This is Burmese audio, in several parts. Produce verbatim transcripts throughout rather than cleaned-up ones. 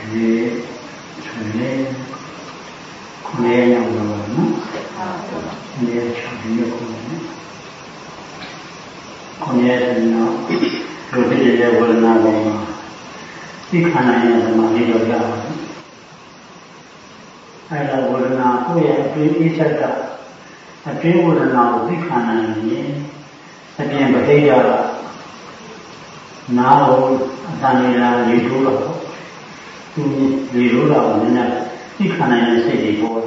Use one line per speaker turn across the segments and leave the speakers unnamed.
ဒီဆိုရင်ခုနေရောက်တော့နော်ဒီချုပ်ဒီခုနေခုနေတော့လူဖြစ်တဲ့ဝေဒနာပေါ်မှာသိခန္ဓာရဲ့သမာဓိတော့ရပါတယ်အဲဒါဝေဒနာကိုယ့်ရဲ့အတွေ့အချက်ကအတွေ့ဝေဒနာကိုသိခန္ဓာရင်အပြင်ပဋိယာကနားလို့အတန်လေးလာရေထိုးတော့သူရေထိုးတော့လည်းနဲ့သိခန္ဓာရဲ့စိတ်တွေပေါ်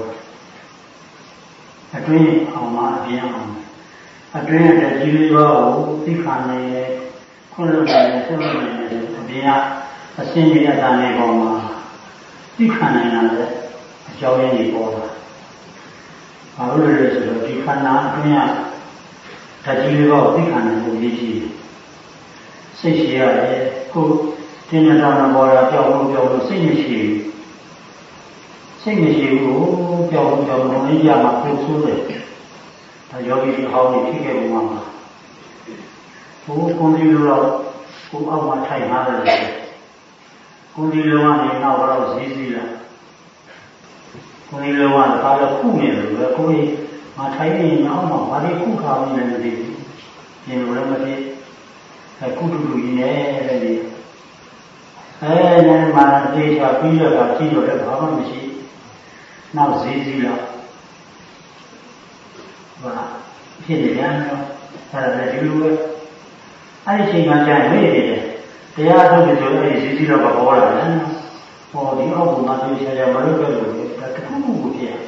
အတွင်းအောင်မှအပြင်အောင်အတွင်းတဲ့ကြီးလေးပါကိုသိခန္ဓာရဲ့ခွင့်လွှတ်တယ်ဆက်လုပ်နေတယ်အပြင်ကအစင်းကြီးအတန်လေးပေါ်မှာသိခန္ဓာရဲ့အကြောင်းရင်းတွေပေါ်တာဘာလို့လဲဆိုတော့ဒီခန္ဓာအတွင်းကဓာတ်ကြီးလေးပါကိုသိခန္ဓာကိုရေးကြည့်စိတ်ရှိရတယ်ကိုတင်းနေတော့ပေါ်တာကြောက်လို့ကြောက်လို့စိတ်မရှိဘူးစိတ်မရှိဘူးကြောက်လို့ကြောက်လို့လည်းရမှာပြုဆိုးတယ်ဒါယောဂီအဟောင်းကြီးဖြစ်ခဲ့ပုံမှာဘိုးကွန်ဒီလိုကိုအောက်မှာထိုင်ထားတယ်ကွန်ဒီလိုကနေနောက်တော့ဈေးစည်းလာကွန်ဒီလိုကဒါတော့ခုနေတယ်ပဲကိုကြီးမထိုင်နေအောင်မှာဘာလို့ခုခါနေလဲမသိဘူးပြင်လို့လည်းမဖြစ်အခုတူတူကြီးနဲ့တဲ့ဒီအဲနဲ့မှတေချာပြီးတော့ကကြည့်တော့လည်းဘာမှမရှိနောက်ဈေးစည်းလာဘာဖြစ်နေကြတော့အဲ့ဒါလည်းဒီလိုပဲအဲ့ဒီချိန်မှကျရင်မေ့နေတယ်တရားထုတ်တယ်ဆိုအဲ့ဒီဈေးစည်းတော့ပေါ်လာတယ်ဟောဒီအောက်ကမှတေချာရမလို့ပဲလို့ဒါတခုခုကိုဖြစ်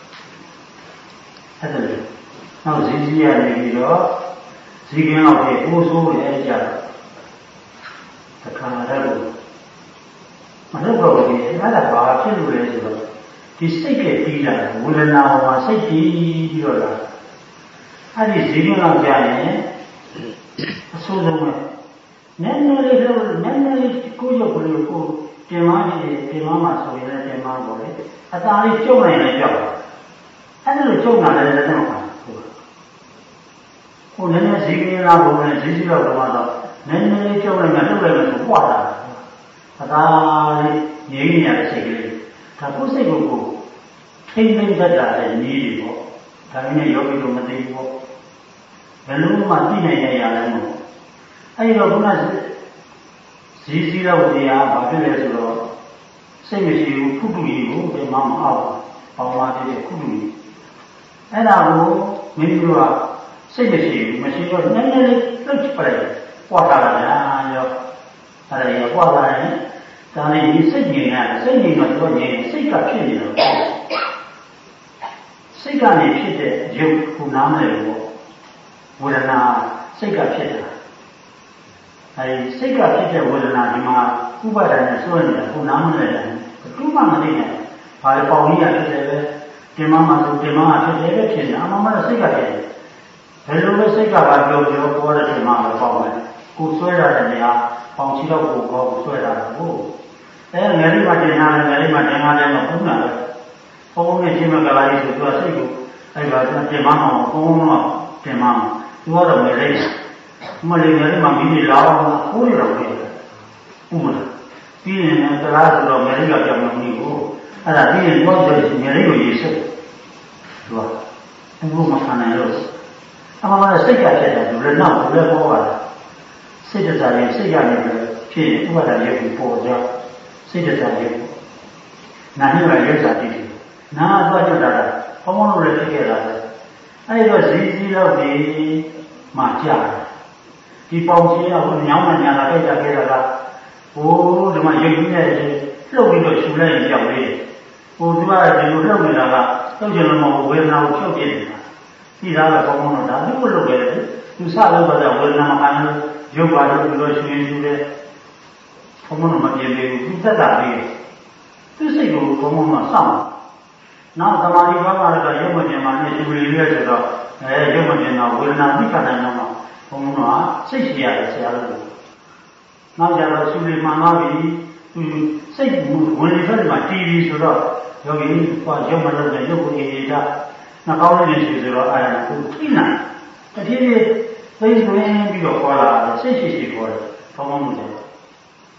အဲ့ဒါလေနောက်ဈေးစည်းရနေပြီးတော့ဈေးကင်းတော့ဖြစ်ပိုးဆိုးရဲကြတယ်တခါတော့မလုပ်တော့ဘူးအဲ့ဒါဘာဖြစ်လို့လဲဆိုတော့ဒီစိတ်ကတီးလာဝေဒနာမှာစိတ်တီးပြီးတော့လာအဲ့ဒီဈေးကင်းတော့ကြာရင်အဆိုးဆုံးပဲနည်းနည်းလေးတော့နည်းနည်းလေးကိုရုပ်ကလေးကိုတင်မကြီးတင်မမှာဆိုရင်လည်းတင်မပေါ့လေအသာလေးကျုံနိုင်လည်းကြောက်တယ်အဲ့ဒါလိုကျုံလာလည်းလက်တော့ပါဟိုနည်းနည်းဈေးကင်းလာဖို့နဲ့ဈေးကြီးတော့တော့နည်းနည်းလေးကျုံနိုင်မှလုပ်လိုက်လို့ဆိုပွားတာအသာလေးငြိမ်းနေရတဲ့စိတ်ကလေးဒါကိုယ်စိတ်ကိုကိုထိမ့်သိမ့်တတ်တာလည်းနည်းတွေပေါ့ဒါပေမဲ့ယောဂီတို့မသိဘူးပေါ့ဘယ်လိုမှသိနိုင်ရရလဲမဟုတ်အဲဒီတော့ခုနဈေးစည်းတော့တရားဘာဖြစ်လဲဆိုတော့စိတ်မရှိဘူးခုတူကြီးကိုဒီမှာမအောင်ပေါင်းပါတဲ့ခုတူကြီးအဲ့ဒါကိုမင်းတို့ကစိတ်မရှိဘူးမရှိတော့နည်းနည်းလေးလှုပ်ပလိုက်ပွားတာလားရောအဲ့ဒါရောပွားလာရင်ဒါနဲ့ဒီစိတ်ငြိမ်ရတယ်စိတ်ငြိမ်တော့တော့ငြိမ်စိတ်ကဖြစ်နေတော့စိတ်ကနေဖြစ်တဲ့ရုပ်ကိုနားမလဲပေါ့ဝေဒနာစိတ်ကဖြစ်တာအဲဒီစိတ်ကဖြစ်တဲ့ဝေဒနာဒီမှာဥပါဒဏ်နဲ့ဆွဲနေတာကိုနားမလဲတယ်ဘူးမှမသိနိုင်ဘာလဲပေါင်ကြီးရဖြစ်တယ်ပဲတင်မမှာဆိုတင်မကဖြစ်တယ်ပဲဖြစ်နေအမှန်မှန်စိတ်ကဖြစ်တယ်ဘယ်လိုလဲစိတ်ကပါကြောကြောပေါ်တဲ့တင်မပဲပေါင်ပဲကိုဆွဲရတဲ့နေရာပေါင်ချီတော့ကိုကောဆွဲတာကိုအဲငယ်လေးမှတင်ထားတယ်ငယ်လေးမှတင်ထားတယ်တော့ဘုန်းတာပဲဘုန်းနဲ့ရှင်းမကလာရေးဆိုသူကစိတ်ကိုအဲ့ဒါတင်မမှာဘုန်းတော့တင်မမှာသူကတော့ငယ်လေးမလေးငယ်လေးမှမိမိလာအောင်ကိုရတော့တယ်ဥမလားပြီးရင်တရားဆိုတော့ငယ်လေးကကြောင်မလို့ကိုအဲ့ဒါပြီးရင်တော့ငယ်လေးကိုရေးဆက်သူကဘုမခံနိုင်လို့အမှန်မှန်စိတ်ကဖြစ်တယ်သူလည်းနောက်လည်းပေါ်ပါလားစိတ်တရားရဲ့စိတ်ရနေတယ်ဖြစ်ရင်ဥပါဒဏ်ရဲ့ပေါ်ကြစိတ်တရားရဲ့နာနှိမ့်ရရုပ်စာတည်တယ်နာတော့ကြတာဘုံဘုံလိုလည်းဖြစ်ခဲ့တာပဲအဲ့တော့ဈေးကြီးတော့ဒီမှကြာဒီပေါင်ကြီးကဟိုညောင်းမှညာလာတိုက်ကြခဲ့တာကဟိုဒီမှာရုပ်ကြီးနဲ့လှုပ်ပြီးတော့ရှူလိုက်ရင်ကြောက်လေးဟိုသူကဒီလိုလှုပ်နေတာကလှုပ်ချင်လို့မဟုတ်ဝေဒနာကိုချုပ်ပြနေတာဒီသားကဘုံဘုံတော့ဒါသူ့ကိုလှုပ်ခဲ့တယ်သူစလုပ်တော့ဝေဒနာမခံလို့ရုပ်ပါလို့ပြီးတော့ရှူရင်ရှူတယ်ဘုံဘုံမပြေသေးဘူးသူသက်တာလေးသူစိတ်ကိုဘုံဘုံကစောင့်နောက်သမာဓိဘာမှလည်းရုပ်မမြင်မှနဲ့ရှူရည်ရဲဆိုတော့အဲရုပ်မမြင်တော့ဝေဒနာသိခဏနိုင်တော့ဘုံဘုံကစိတ်ရှိရတယ်ဆရာတို့နောက်ကြတော့ရှူရည်မှန်သွားပြီသူစိတ်ဝင်နေဖက်မှာတီးပြီးဆိုတော့ယောဂီကရုပ်မလို့နဲ့ရုပ်ကိုအေးအေးတာနှာခေါင်းလေးရှိဆိုတော့အာရကိုသိနိုင်တတိယသိသွင်းပြီးတော့ခေါ်လာတယ်စိတ်ရှိရှိခေါ်တယ်ဘုံဘုံလို့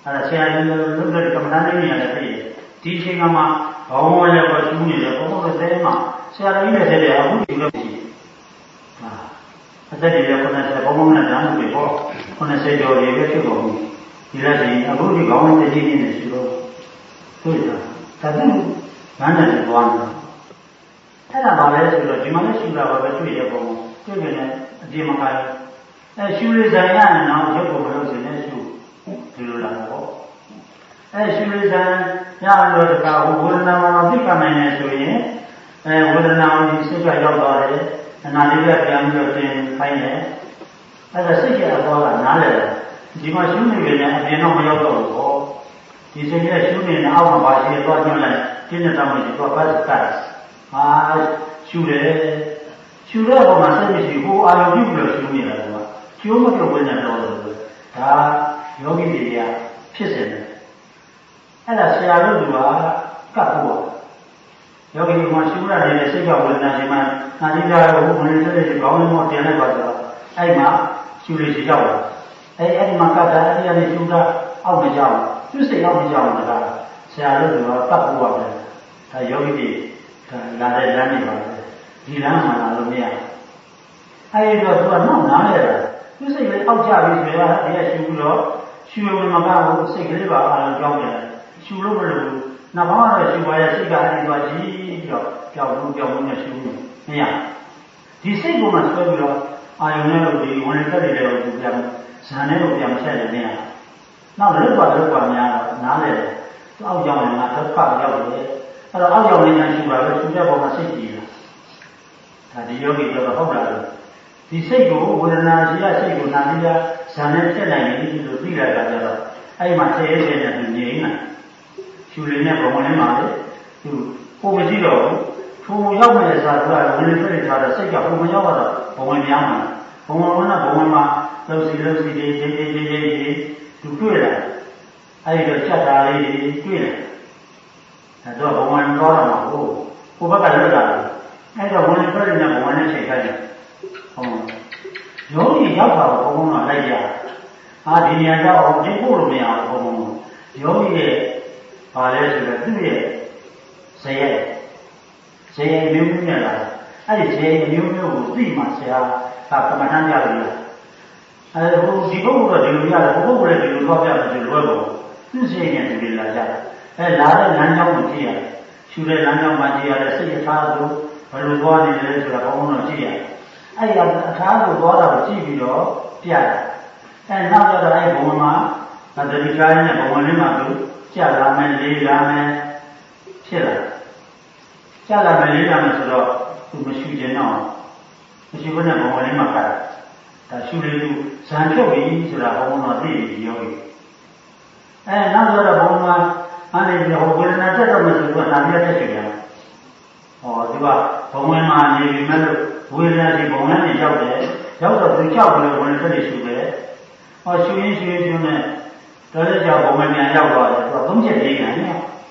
အဲ့ဒါဆရာကြီးတို့လုပ်တဲ့ကမ္ဘာနဲ့နေရတယ်ပြည်ဒီချိန်မှာဘောင်းဝါရောက်တော့ရှူးနေတယ်ဘုံဘုံတဲ့မှာဆရာကြီးနဲ့တဲ့အခုဒီလိုရှိဟာအသက်ကြီးရခုနကဘုံဘုံနဲ့ဓာတ်မှုတွေပေါ့ခုနကကျော်တွေပဲဖြစ်ပေါ်ဘူးဒီလက်ရှိအခုဒီကောင်းတဲ့တည်နေနေရှိတော့တွေ့တာဒါကငန်းတယ်သွားတယ်အဲ့ဒါပါလဲဆိုတော့ဒီမှာလည်းရှူတာပါပဲတွေ့ရပုံတွေ့နေတယ်အပြင်မှာအဲရှူရဆိုင်ရရင်တော့ရုပ်ကိုမလို့စင်နဲ့ရှူဒီလိုလာပေါ့အဲရှူရဆိုင်ရလို့တခါဝေဒနာမှာသိကနိုင်နေဆိုရင်အဲဝေဒနာကိုစိတ်ကရောက်သွားတယ်အနာလေးကပြန်ပြီးတော့တင်ခိုင်းတယ်အဲဒါစိတ်ကအပေါ်ကနားလဲတယ်ဒီမှာရှူနေတယ်အပြင်တော့မရောက်တော့ဘူးပေါ့ဒီစိတ်ကရှူနေတဲ့အောက်မှာပါရှိတော့ညွှန်လိုက်တင်းတဲ့တောင်းလိုက်တော့ပတ်ကတ်ဟာရှူတယ်ရှူတဲ့ပုံမှာစိတ်မရှိဘူးအာရုံပြုလို့ရှူနေတာကကျိုးမပြုတ်ဝင်နေတော့လို့ဒါယောဂီတွေကဖြစ်စေတယ်အဲ့ဒါဆရာတို့ကကပ်ဖို့ယောဂီကမှရှူရတယ်စိတ်ကဝေဒနာရှင်မှနာတိကြတော့ဘုံနဲ့တဲ့ကောင်းလို့တင်လိုက်ပါတော့အဲ့မှာရှူရစီကြောက်တယ်အဲ့အဲ့ဒီမှာကပ်တာအဲ့ဒီကနေရှူတာအောက်မကြောက်သူစိတ်အောက်မကြောက်ဘူးဒါဆရာတို့ကကပ်ဖို့ပါတယ်ဒါယောဂီတွေလာတဲ့လမ်းတွေပါဒီလမ်းမှာလာလို့မရအဲ့တော့သူကနောက်နားလဲတာသူစိတ်လေးအောက်ကျပြီဆိုတော့ဒီကရှူပြီးတော့ရှူဝင်မှာကစိတ်ကလေးပါအားလုံးကြောင်းတယ်ရှူလို့မလို့နောက်ဘာမှတော့ရှူပါရဲ့စိတ်ကအဲ့ဒီသွားကြည့်ပြီးတော့ကြောက်လို့ကြောက်လို့နဲ့ရှူလို့မရဒီစိတ်ကမှဆွဲပြီးတော့အာယုံနဲ့လို့ဒီဝင်တက်တယ်လို့သူပြန်ဇန်နဲ့လို့ပြန်ဆက်တယ်မရနောက်လွတ်ပါလွတ်ပါများတော့နားလဲတယ်အောက်ကြောင်းလည်းငါတော့ပတ်ရောက်တယ်အဲ့တော့အောက်ကြောင်းလေးနဲ့ရှူပါလို့ရှူတဲ့ပုံမှာစိတ်ကြည့်လာဒါဒီယောဂီကတော့ဟုတ်တာလို့ဒီစိတ်ကိုဝေဒနာရှိရစိတ်ကိုနာတိယဇာနဲ့ဖြစ်နိုင်ပြီလို့သိလိုက်တာကြတော့အဲ့ဒီမှာဆဲရဲတဲ့နဲ့ငြိမ်းလာရှူရင်းနဲ့ဘုံဝင်မှာလေသူကိုမရှိတော့ဘူးထိုရောက်မဲ့စားသူကဝင်နေထွက်ထားတဲ့စိတ်ကဘုံမရောက်တော့ဘုံဝင်များမှာဘုံဝင်ကဘုံဝင်မှာလှုပ်စီလှုပ်စီတွေတွေတွေတွေတွေသူတွေ့လာအဲ့ဒီတော့ချက်တာလေးတွေတွေ့လာအဲ့တော့ဘုံဝင်တော့တော့ဟုတ်ကိုဘက်ကလွတ်လာတယ်အဲ့တော့ဝင်နေထွက်နေတဲ့ဘုံဝင်နဲ့ချိန်ခိုင်းတယ်ဟုတ်ယောဂီရောက်တာဘုံဘုံတော့လိုက်ရအာဒီနေရာတော့အောင်ပြဖို့လို့မရဘူးဘုံဘုံယောဂီရဲ့ဘာလဲဆိုတော့သူ့ရဲ့ဇယက်ဇယက်မျိုးမျိုးနဲ့လာအဲ့ဒီဇယက်မျိုးမျိုးကိုသိမှဆရာကကမ္မဋ္ဌာန်းပြလို့ရအဲဟိုဒီဘုံကတော့ဒီလိုရတယ်ဘုံကလည်းဒီလိုတော့ပြတယ်ဆိုလွယ်ပေါ့သူ့ဇယက်နဲ့ဒီလိုလာကြအဲလာတဲ့လမ်းကြောင်းကိုကြည့်ရတယ်ရှူတဲ့လမ်းကြောင်းမှာကြည့်ရတယ်စိတ်ရထားလို့ဘယ်လိုသွားနေလဲဆိုတာဘုံတော့ကြည့်ရတယ်အဲ့ဒီအခါကိုသွားတာကိုကြည့်ပြီးတော့ပြရတယ်အဲနောက်တော့အဲ့ဘုံမှာသတိထားရတဲ့ဘုံလေးမှာသူကြာလာမယ်လေးလာမယ်ဖြစ်လာကြာလာမယ်လေးလာမယ်ဆိုတော့သူမရှူခြင်းတော့မရှိဘဲနဲ့ဘုံလေးမှာကတ်ဒါရှူလေးသူဇန်ဖြုတ်ပြီးဆိုတာဘုံတော့သိပြီးရောပြီအဲနောက်တော့ဘုံမှာအနေနဲ့ဟိုဝေဒနာတက်တော့မယ်ဆိုတော့နာမည်တက်ရှိတယ်ဟောဒီကဘုံဝင်မှာနေပြီမဲ့လို့ဝေဒနာဒီဘုံနဲ့ရောက်တယ်ရောက်တော့သူကြောက်ပြီးဝင်ထွက်နေရှူတယ်ဟောရှူရင်းရှူရင်းရှူနေတော်တဲ့ကြောင့်ဘုံဝင်ပြန်ရောက်သွားတယ်သူကသုံးချက်လေးခံနေ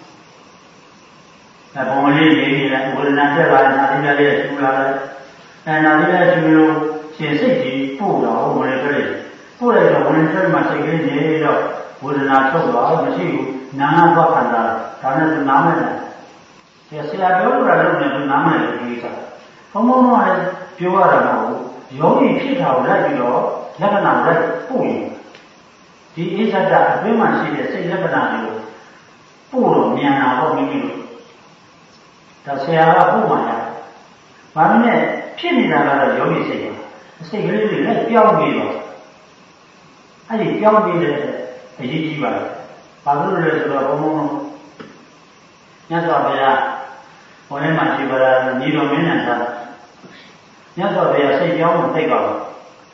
အဲဘုံဝင်လေးနေနေတယ်ဝေဒနာတက်လာတယ်နာတိယလေးရှူလာတယ်အဲနာတိယရှူလို့ရှင်စိတ်ကြီးပို့တော့ဝင်ထွက်တယ်ပို့လိုက်တော့ဝင်ထွက်မှစိတ်ကလေးနေတော့ဝေဒနာထုတ်သွားမရှိဘူးနာနာတော့ခံတာဒါနဲ့သူနားမဲ့တယ်ဆရာပြောလို့ရတယ်လို့သူနားမဲ့တယ်ဒီကိစ္စဘုံဘုံကလည်းပြောရတာမဟုတ်ဘူးယောဂီဖြစ်တာကိုလိုက်ပြီးတော့လက္ခဏာလိုက်ပို့ရင်ဒီအိဇဒအတွင်းမှာရှိတဲ့စိတ်လက္ခဏာတွေကိုပို့လို့မြန်တာပေါ့မိမိတို့ဒါဆရာကပို့မှရတယ်။ဘာလို့လဲဖြစ်နေတာကတော့ယောဂီစိတ်ပါစိတ်ကလေးတွေလည်းပြောင်းပြီးတော့အဲ့ဒီပြောင်းပြီးတဲ့အရေးကြီးပါတယ်။ဘာလို့လဲဆိုတော့ဘုံဘုံညသောဘုရားဟိုထဲမှာရှိပါလားညီတော်မင်းနဲ့သာညသောဘုရားစိတ်ကြောင်းကိုသိပါဘူး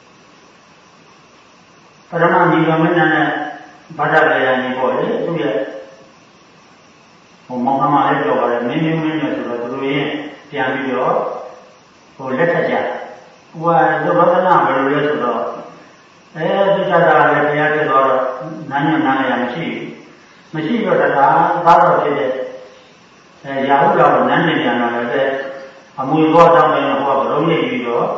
ပရမညီတော်မင်းနဲ့ဘာသာတရားညီပေါ့လေသူရဲ့ဟိုမောင်နှမလေးပြောပါတယ်မင်းမျိုးမင်းမျိုးဆိုတော့သူတို့ရင်ပြန်ပြီးတော့ဟိုလက်ထက်ကြဟိုကသုဘကနာဘယ်လိုလဲဆိုတော့အဲသူကြတာလည်းတရားပြတော့နားညနားရမရှိမရှိတော့တခါသားတော်ဖြစ်တဲ့အဲရာဟုတော်နန်းနေပြန်လာတယ်အမွေဘောတောင်းနေတော့ဟိုကဘလုံးရိပ်ပြီးတော့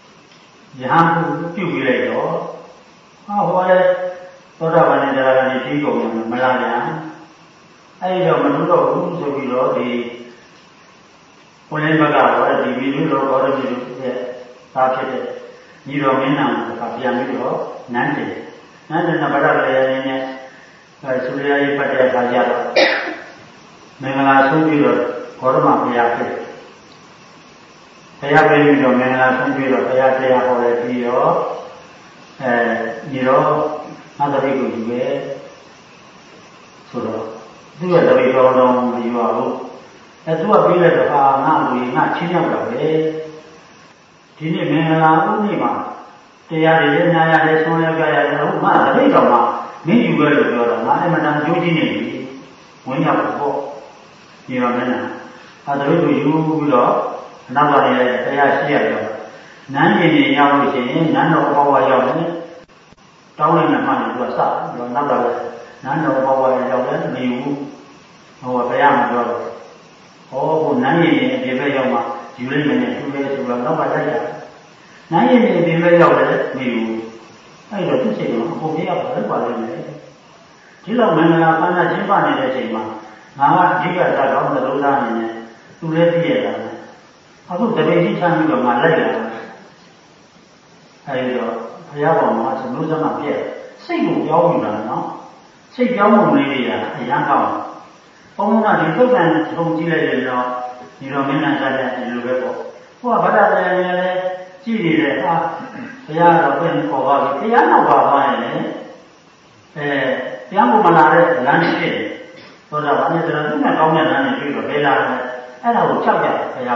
ရဟန်းပြုတ်ပြီးလိုက်တော့ဟောဟောလဲသောတာပန်နဲ့တရားကနေဖြပြီးကုန်တယ်မလားဗျာအဲ့တော့မလို့တော့ဘူးဆိုပြီးတော့ဒီဘုန်းကြီးဘက်ကတော့ဒီဗီဒီယိုတော့ဘောရမီတို့ရဲ့သားဖြစ်တဲ့ညီတော်မင်းနာကပြန်ပြီးတော့နန်းတယ်နန်းတယ်ကဗဒလေရင်းနဲ့အဲဆူရရေးပတ်တဲ့အခါကျတော့မင်္ဂလာဆုံးပြီးတော့ဘောရမဘုရားဖြစ်ဘုရားပြပြီးတော့မင်္ဂလာဆုံးပြီးတော့ဘုရားတရားဟောရပြီးတော့အဲညီတော်ငါတပည့်ကိုယူပဲဆိုတော့သူကတပည့်တော်တော်မယူပါဘူးအဲသူကပြေးလိုက်တော့ဟာငါလူငါချင်းရောက်တာပဲဒီနေ့မင်္ဂလာဥနေ့မှာတရားတွေလည်းနာရတယ်ဆုံးရကြရတယ်ဟုတ်ငါတပည့်တော်မှာမင်းယူပဲလို့ပြောတော့ငါအမှန်တန်ကြိုးကြီးနေပြီဝင်ရောက်တော့ညီတော်မင်းနာအဲတပည့်ကိုယူပြီးတော့နောက်ပါနေတရားရှိရတော့နန်းကြီးကြီးရောက်လို့ရှိရင်နန်းတော်ဘောဝရောက်တယ်တောင်းလိုက်မှမှသူကစတော့နောက်တော့နန်းတော်ဘောဝရောက်တယ်မယူဘူးဟိုဘုရားမပြောတော့ဟောကိုနန်းကြီးကြီးအပြင်ဘက်ရောက်မှယူလိုက်မယ်နဲ့သူလည်းဆိုတော့နောက်ပါလိုက်ရနန်းကြီးကြီးအပြင်ဘက်ရောက်တယ်မယူဘူးအဲ့တော့သူစိတ်ကအခုပြရပါတယ်ပါလိမ့်မယ်ဒီလောက်မင်္ဂလာပန်းကျင်းပနေတဲ့အချိန်မှာငါကအဓိကသတ်တော်သလုံးသားနေနဲ့သူလည်းသိရတာအခုတပည့်ကြီးချမ်းပြီးတော့ငါလိုက်လာအဲဒီတော့ဘုရားပေါ်မှာသမျိုးစမပြည့်စိတ်ကိုပြောင်းနေတာနော်စိတ်ပြောင်းမှုလေးတွေကအရန်ကောင်းဘုန်းကဒီသုတ်တန်ထုံကြည့်လိုက်ရင်တော့ဒီတော့မင်းနဲ့ဆက်တဲ့ဒီလိုပဲပေါ့ဟိုကဗဒ္ဒတရားလည်းကြည့်နေတယ်ဟာဘုရားတော်ပြန်ခေါ်ပါပြီဘုရားနောက်ပါသွားရင်လည်းအဲပြန်မလာတဲ့လမ်းရှိတယ်ဆိုတော့ဘာနဲ့ဆိုတော့သူကကောင်းတဲ့လမ်းတွေတွေ့တော့ဘယ်လာလဲအဲ့ဒါကိုကြောက်ကြဘုရား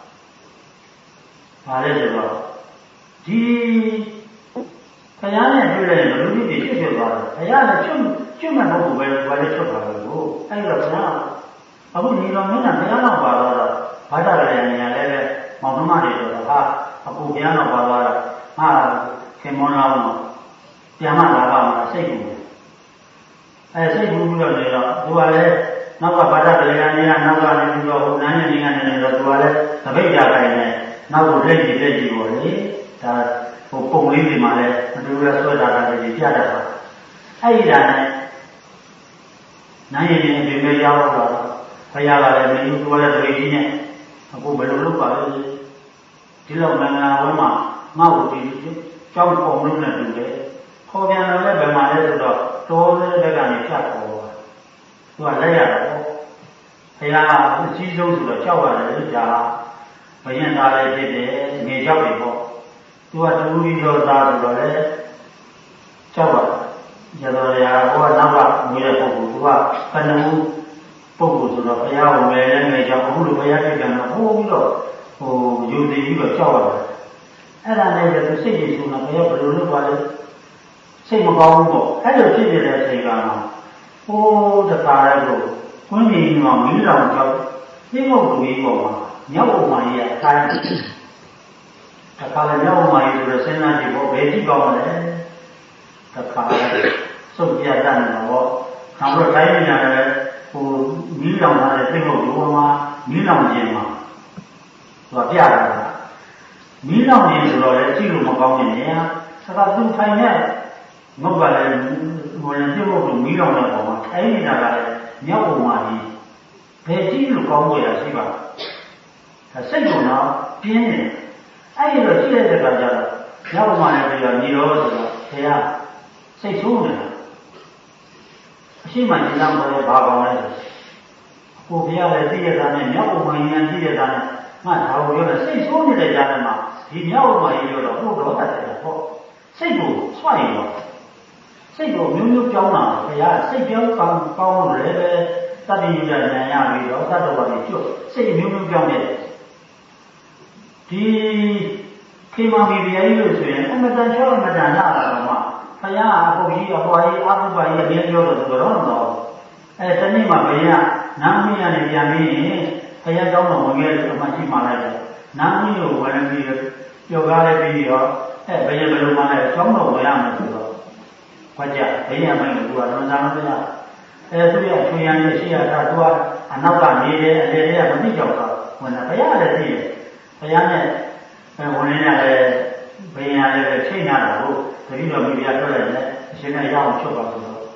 ဘာလဲဆိုတော့ဒီဘုရားနဲ့တွေ့တဲ့လူကြီးတွေဖြစ်ဖြစ်သွားတယ်ဘုရားလည်းကျွတ်ကျွတ်မှမဟုတ်ဘူးပဲဘာလဲချုပ်ပါလို့အဲ့တော့ဘုရားအခုဒီလိုမင်းကဘုရားနောက်ပါတော့ဘာသာလည်းနေရာလည်းပဲမောင်နှမတွေဆိုတော့ဟာအခုဘုရားနောက်ပါသွားတော့ဟာခင်မွန်လာတော့ပြန်မလာပါမှာစိတ်ကူအဲစိတ်ကူပြီးတော့နေတော့သူကလည်းနောက်ကဘာသာတရားနေရာနောက်ကနေပြီးတော့ဟိုနန်းနေနေနေတော့သူကလည်းသပိတ်ကြတိုင်းနဲ့နောက်ကိုလက်ကြည့်လက်ကြည့်ပေါ်လေဒါဟိုပုံလေးတွေမှာလည်းအတူတူဆွဲတာတာတွေပြတတ်တာအဲ့ဒီဒါနဲ့နိုင်ရင်ဒီမေရောက်တော့ဘုရားကလည်းမင်းတို့လည်းတပည့်ကြီးနဲ့အခုဘယ်လိုလုပ်ပါလဲဒီလောက်မင်္ဂလာဝမ်းမှာငါ့ကိုဒီကြောင်းပုံလို့နဲ့တူတယ်ခေါ်ပြန်တော့လည်းဘယ်မှာလဲဆိုတော့တော်တဲ့ဘက်ကနေဖြတ်ပေါ်သွားသူကလက်ရတော့ဘုရားအကြီးဆုံးဆိုတော့ကြောက်ရတယ်ကြာဘယင်သားလည်းဖြစ်တယ်ငေကြောက်တယ်ပေါ့သူကတူပြီးတော့သားဆိုတော့လည်းကြောက်ရရတော်ရာဟောနောက်ကငွေတဲ့ပုဂ္ဂိုလ်သူကခဏဦးပုဂ္ဂိုလ်ဆိုတော့ဘုရားကိုမယ်နဲ့ငေကြောက်အခုလိုဘုရားပြပြန်တော့ဟိုးပြီးတော့ဟိုယူတည်ပြီးတော့ကြောက်ရတယ်အဲ့ဒါနဲ့သူစိတ်ကြီးဆုံးတော့ဘုရားဘယ်လိုလုပ်ပါလဲစိတ်မကောင်းဘူးပေါ့အဲ့လိုဖြစ်နေတဲ့အချိန်ကမှဟိုးတခါလည်းကိုကွင်းကြီးကမီးလောင်ကြောက်သိဖို့လူကြီးပေါ့မှာမြောက်ဥမာကြီးကအတိုင်းတခါလည်းမြောက်ဥမာကြီးဆိုတော့စဉ်းစားကြည့်ဖို့ဘယ်ကြည့်ကောင်းလဲတခါလည်းစုပ်ပြတ်တတ်နေတော့နောက်တော့တိုင်းနေရတယ်ဟိုမီးလောင်ထားတဲ့သိဖို့လူပေါ်မှာမီးလောင်ခြင်းမှာသူကပြတာမီးလောင်ခြင်းဆိုတော့လည်းကြည့်လို့မကောင်းနေနေဟာတခါသူထိုင်တဲ့ငုတ်ကလည်းဟိုလည်းသိဖို့လူမီးလောင်တဲ့ပေါ်မှာထိုင်နေတာကလည်းမြောက်ဥမာကြီးဘယ်ကြည့်လို့ကောင်းဖို့ရရှိပါစိတ်ကတော့ပြင်းနေအဲ့ဒီလိုရှိတဲ့အခါကျတော့ရောက်မှလည်းပြီးတော့ညီတော်ဆိုတော့ဘုရားစိတ်ဆိုးနေတာအရှိမှကျမ်းပေါ်တဲ့ဘာကောင်းလဲကိုဘုရားလည်းသိရတာနဲ့မြောက်ဥမာကြီးနဲ့သိရတာနဲ့ငါဒါကိုပြောတယ်စိတ်ဆိုးနေတဲ့ကြားထဲမှာဒီမြောက်ဥမာကြီးပြောတော့ဘုတော်တတ်တယ်ပေါ့စိတ်ကိုဆွတ်ရင်တော့စိတ်ကိုမျိုးမျိုးပြောင်းလာတယ်ဘုရားစိတ်ပြောင်းကောင်းကောင်းလို့လည်းပဲတတိယဉာဏ်ရပြီးတော့တတ္တဝါတွေကျွတ်စိတ်မျိုးမျိုးပြောင်းနေတယ်ဒီခေမာမီဗျာကြီးလို့ဆိုရင်အမတန်ချောအမတန်လာတာတော့မှဘုရားအဖို့ကြီးအပွားကြီးအဘုပါကြီးအရင်ပြောတော့ဆိုတော့တော့အဲတနေ့မှဘုရားနာမည်ရနေပြန်ပြီးရင်ဘုရားကြောင်းတော်ဝင်ခဲ့လို့အမှရှိမှလိုက်တယ်နာမည်ကိုဝင်ပြီးပြောကားလည်းပြီးတော့အဲဘုရားဘယ်လိုမှလည်းကြောင်းတော်ဝင်ရမယ်ဆိုတော့ခွက်ကြဘုရားမိုင်းကိုသူကလွန်စားလို့ပြရအဲသူရထွေရန်ရဲ့ရှိရတာသူကအနောက်ကနေတယ်အလေတွေကမသိကြတော့ဝင်တာဘုရားလည်းသိတယ်ဘုရားနဲ့ဝင်နေရတယ်ဘယ်ရလည်းချိန်ရတာကိုတတိတော်မိဖုရားထွက်လိုက်တယ်အရှင်နဲ့ရအောင်ချုပ်ပါဆိုတော့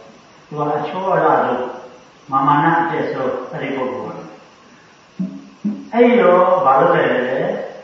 သူကအချောလာလို့မာမာနအတက်ဆိုအဲ့ဒီပုဂ္ဂိုလ်အဲ့တော့ဘာလို့လဲလဲ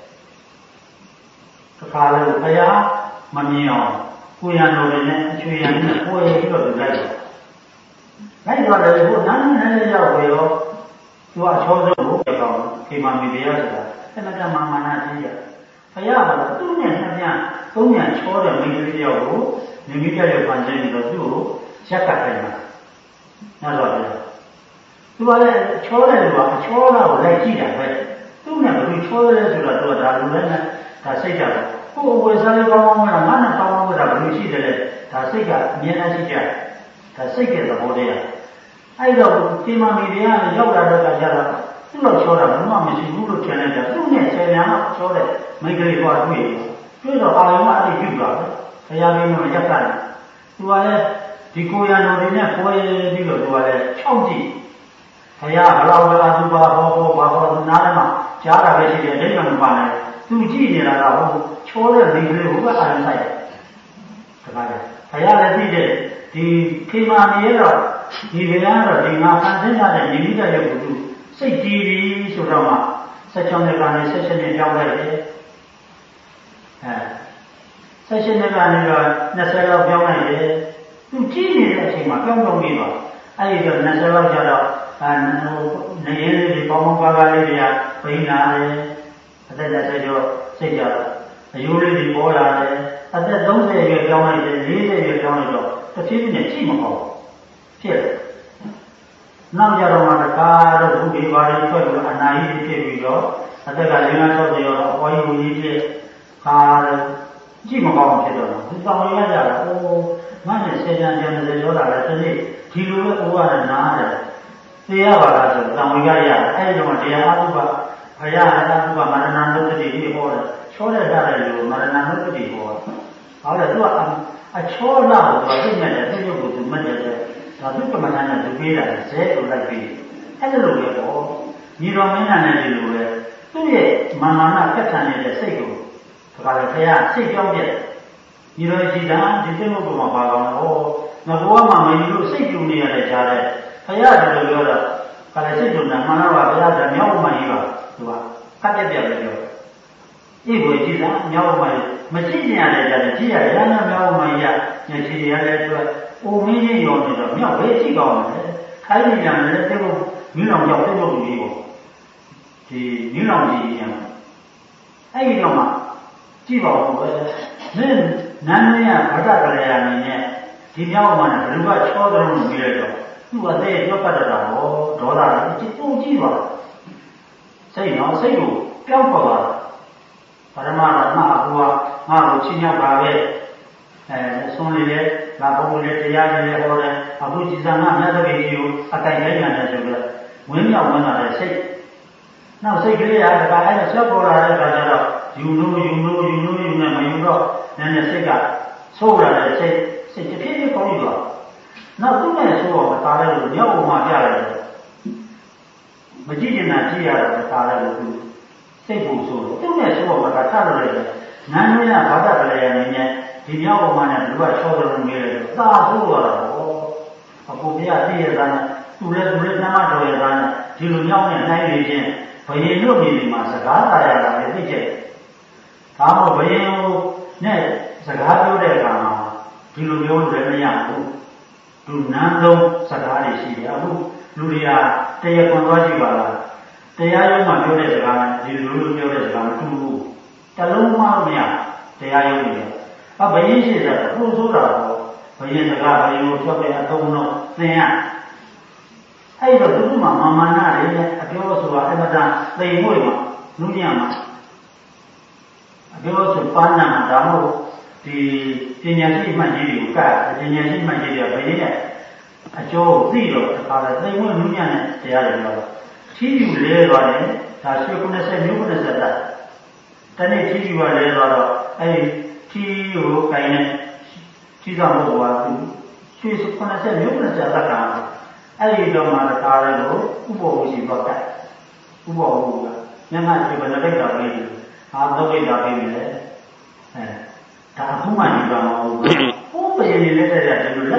တခါလို့ဘုရားမမြင်အောင်ကိုရံတော်တွေနဲ့အချွေရံနဲ့ကိုယ်ရပြီးတော့လိုက်တယ်လိုက်တော့လည်းဟိုနားနဲ့လည်းရောက်ပြီးတော့သူကအချောဆုံးကိုပြောင်းခေမာမီတရားဆိုတာအဲ့ဒါကမာမာနကြီးရဘုရားကသူ့နဲ့နှစ်ပြန်သုံးပြန်ချောတဲ့မိန်းကလေးတယောက်ကိုမိမိကြရဲ့ပန်ကျင်းပြီးတော့သူ့ကိုရက်ကတ်တယ်မှာညတော့တယ်သူကလည်းချောတဲ့လူကအချောလာကိုလိုက်ကြည့်တာပဲသူ့နဲ့ဘယ်လိုချောတယ်ဆိုတော့သူကဒါလူလည်းနဲ့ဒါစိတ်ကြတယ်ကိုယ်ဝယ်စားလေးကောင်းကောင်းနဲ့ငါနဲ့ကောင်းကောင်းကဘယ်လိုရှိတယ်လဲဒါစိတ်ကအမြဲတမ်းရှိကြဒါစိတ်ရဲ့သဘောတရားအဲ့တော့ဒီမှာမိတွေကရောက်လာတော့ကြတော့သူ့တော့ချောတာဘာမှမရှိဘူးလို့ထင်လိုက်တာသူ့နဲ့ဆယ်ညာတော့ချောတဲ့မိန်းကလေးကတွေ့တယ်တွေ့တော့အာရုံကအဲ့ဒီပြုတ်သွားတယ်ဘုရားမင်းကရက်ကတ်တယ်သူကလည်းဒီကိုရံတော်တွေနဲ့ကိုယ်ပြီးတော့သူကလည်းခြောက်ကြည့်ဘုရားဘလောက်ဘလောက်သူပါဟောဟောဘာဟောနားထဲမှာကြားတာပဲရှိတယ်လက်မပါနဲ့သူကြည့်နေတာကဟိုချောတဲ့မိန်းကလေးကိုကအာရုံဆိုင်တယ်ဒါပါလေဘုရားလည်းသိတယ်ဒီခေမာနေရတော့ဒီဘုရားတော့ဒီငါဖန်ဆင်းထားတဲ့ညီမိတဲ့ရုပ်ကိုသူစိတ်ကြည်ပြီးဆိုတော့မှဆက်ချောင်းတဲ့ကနေဆက်ချက်နဲ့ကြောင်းလိုက်တယ်အဲဆက်ချက်နဲ့ကနေတော့နှစ်ဆယ်လောက်ကြောင်းလိုက်တယ်သူကြည့်နေတဲ့အချိန်မှာကြောင်းကြောင်းနေပါအဲ့ဒီတော့နှစ်ဆယ်လောက်ကျတော့အဲနေရည်ဒီပေါင်းပေါင်းပါးပါးလေးတွေကပိန်းလာတယ်အသက်လက်ဆက်ကျော်စိတ်ကြတော့အယိုးလေးတွေပေါ်လာတယ်အသက်သုံးဆယ်ရွယ်ကြောင်းလိုက်တယ်လေးဆယ်ရွယ်ကြောင်းလိုက်တော့တစ်ဖြည်းဖြည်းနဲ့ကြည့်မပေါ့ဖြစ်တယ်နောက်ကြတော့မှတကားတော့ဘုရားဘာတွေထွက်ပြီးအနာကြီးဖြစ်ပြီးတော့အသက်ကလေးငါး၆၀ရောတော့အပေါ်ကြီးကိုကြီးဖြစ်ခါကြည့်မကောင်းဖြစ်တော့ဒီတောင်ရရတာအိုးငါနဲ့ဆယ်ကြံကြံတဲ့ရောတာလည်းဒီနေ့ဒီလိုပဲအိုးရတယ်နားတယ်သိရပါလားဆိုတောင်ရရအဲ့ဒီတော့တရားအထုပါဘုရားအထုပါမရဏနုပ္ပတိဒီဟောတယ်ချောတဲ့တဲ့လူမရဏနုပ္ပတိဟောဟောတယ်သူကအချောလာတော့သိမဲ့တဲ့သူ့ရုပ်ကိုသူမှတ်တယ်ဒါသူကမ္မဋ္ဌာန်းနဲ့သူပေးတာဇဲကိုလိုက်ပြီးအဲ့လိုပဲပေါ့ညီတော်မင်းနဲ့ဒီလိုပဲသူ့ရဲ့မာမာနဖက်ထန်နေတဲ့စိတ်ကိုဒါကလည်းဘုရားစိတ်ကြောက်တဲ့ညီတော်ရှိတာဒီစိတ်မှုကမှပါကောင်းတော့ငါဘဝမှာမယူလို့စိတ်ကြုံနေရတဲ့ကြားတဲ့ဘုရားတယ်လို့ပြောတော့ကလည်းစိတ်ကြုံတာမှန်တော့ဘုရားကမြောက်မှန်ကြီးပါသူကဖတ်ပြပြပဲပြောဤကိုကြည့်တာမြောက်မှန်မကြည့်ကြရတဲ့ကြားတဲ့ကြည့်ရတယ်ရဟန်းမြောက်မှန်ကြီးကညချီရတဲ့အတွက်အိုမင်းကြီးရောနေတော့မြောက်ပဲကြည့်ကောင်းတယ်ခိုင်းနေကြတယ်တဲ့ဘုမိလောင်ကြောက်တဲ့ဘုကြီးပေါ့ဒီမိလောင်ကြီးရံအဲ့ဒီတော့မှကြည့်ပါဦးပဲမင်းနန်းမင်းကဗဒကလေးရနေနဲ့ဒီမြောက်မှန်တယ်ဘယ်လိုကချောတယ်လို့ပြီးရတော့သူ့အသေးပြောပတ်တာဟောဒေါသကြီးကြည့်ကြည့်ပါစိတ်တော့စိတ်ကိုပြောင်းပေါ်သွားပရမရဏအကူကငါ့ကိုချင်းရောက်ပါပဲအဲဆုံးနေတယ်ငါဘုံလေးတရားလေးဟောတယ်အခုကြည်စံကမြတ်တပည့်ကြီးကိုအတိုင်လိုက်ရတယ်ဆိုတော့ဝင်းမြောက်ဝင်လာတဲ့စိတ်နောက်စိတ်ကလေးကတခါအဲ့ဒါဆက်ပေါ်လာတဲ့အခါကျတော့ယူလို့ယူလို့ယူလို့ယူနေမယူတော့နည်းနည်းစိတ်ကဆိုးလာတဲ့စိတ်စိတ်တစ်ဖြည်းဖြည်းကောင်းယူသွားနောက်သူ့နဲ့ဆိုတော့ဒါလည်းလို့မြောက်ပေါ်မှာပြရတယ်မကြည့်ကျင်တာကြည့်ရတော့ဒါလည်းလို့သူစိတ်ပုံဆိုးလို့သူ့နဲ့ဆိုတော့ဒါထားလို့လည်းနန်းမင်းကဘာသာကလေးရနေနဲ့ဒီမြောက်ပေါ်မှာလည်းဘယ်လိုချောတော်လို့နေလဲသာဆိုးသွားတာဟောအခုဘုရားသိရတာနဲ့သူလည်းသူလည်းနှမတော်ရတာနဲ့ဒီလိုမြောက်နဲ့နိုင်နေခြင်းဘယင်တို့ပြည်မှာစကားသာရတာလည်းသိချက်ဒါမှမဟုတ်ဘယင်ကိုနဲ့စကားပြောတဲ့အခါမှာဒီလိုမျိုးလည်းမရဘူးသူနန်းလုံးစကားတွေရှိတယ်အခုလူတွေကတရားကွန်သွားကြည့်ပါလားတရားရုံးမှာပြောတဲ့စကားနဲ့ဒီလိုလိုပြောတဲ့စကားမတူဘူးတလုံးမှမရတရားရုံးတွေအဘယင်ရှိတာကိုဆိုတာတော့ဘယင်စကားဘယင်ကိုပြောတဲ့အသုံးတော့သင်ရအဲ့တော့သူ့မှာမာမာနတွေနဲ့အပြောဆိုတာအမတန်သိမ်မွေ့မှာလူညံ့မှာအပြောဆိုပန်းနာဒါမှမဟုတ်ဒီပညာရှိမှတ်ကြီးတွေကိုကတ်ပညာရှိမှတ်ကြီးတွေကဘယင်နဲ့အကျိုးသိတော့တခါလဲသိမ်မွေ့လူညံ့တဲ့တရားတွေပြောထီးယူလဲသွားတယ်ဒါရွှေကုနှစ်ဆယ်မျိုးကုနှစ်ဆယ်တက်တနေ့ထီးယူပါလဲသွားတော့အဲ့ဒီထီးကိုကိုင်းနဲ့ထီးဆောင်ဖို့ကသူရွှေကုနှစ်ဆယ်မျိုးကုနှစ်ဆယ်တက်ကအဲ့ဒီတော့မှတခါလဲလို့ဥပ္ပဝရှိတော့ကတ်ဥပ္ပဝကမျက်နှာခြေဘယ်နှပိတ်တာပေးတယ်ဟာတော့ပိတ်တာပေးတယ်အဲဒါအခုမှဒီကောင်မဟုတ်ဘူးဘုရားရည်လက်တဲ့ဒီလိုလက်စတာရှိ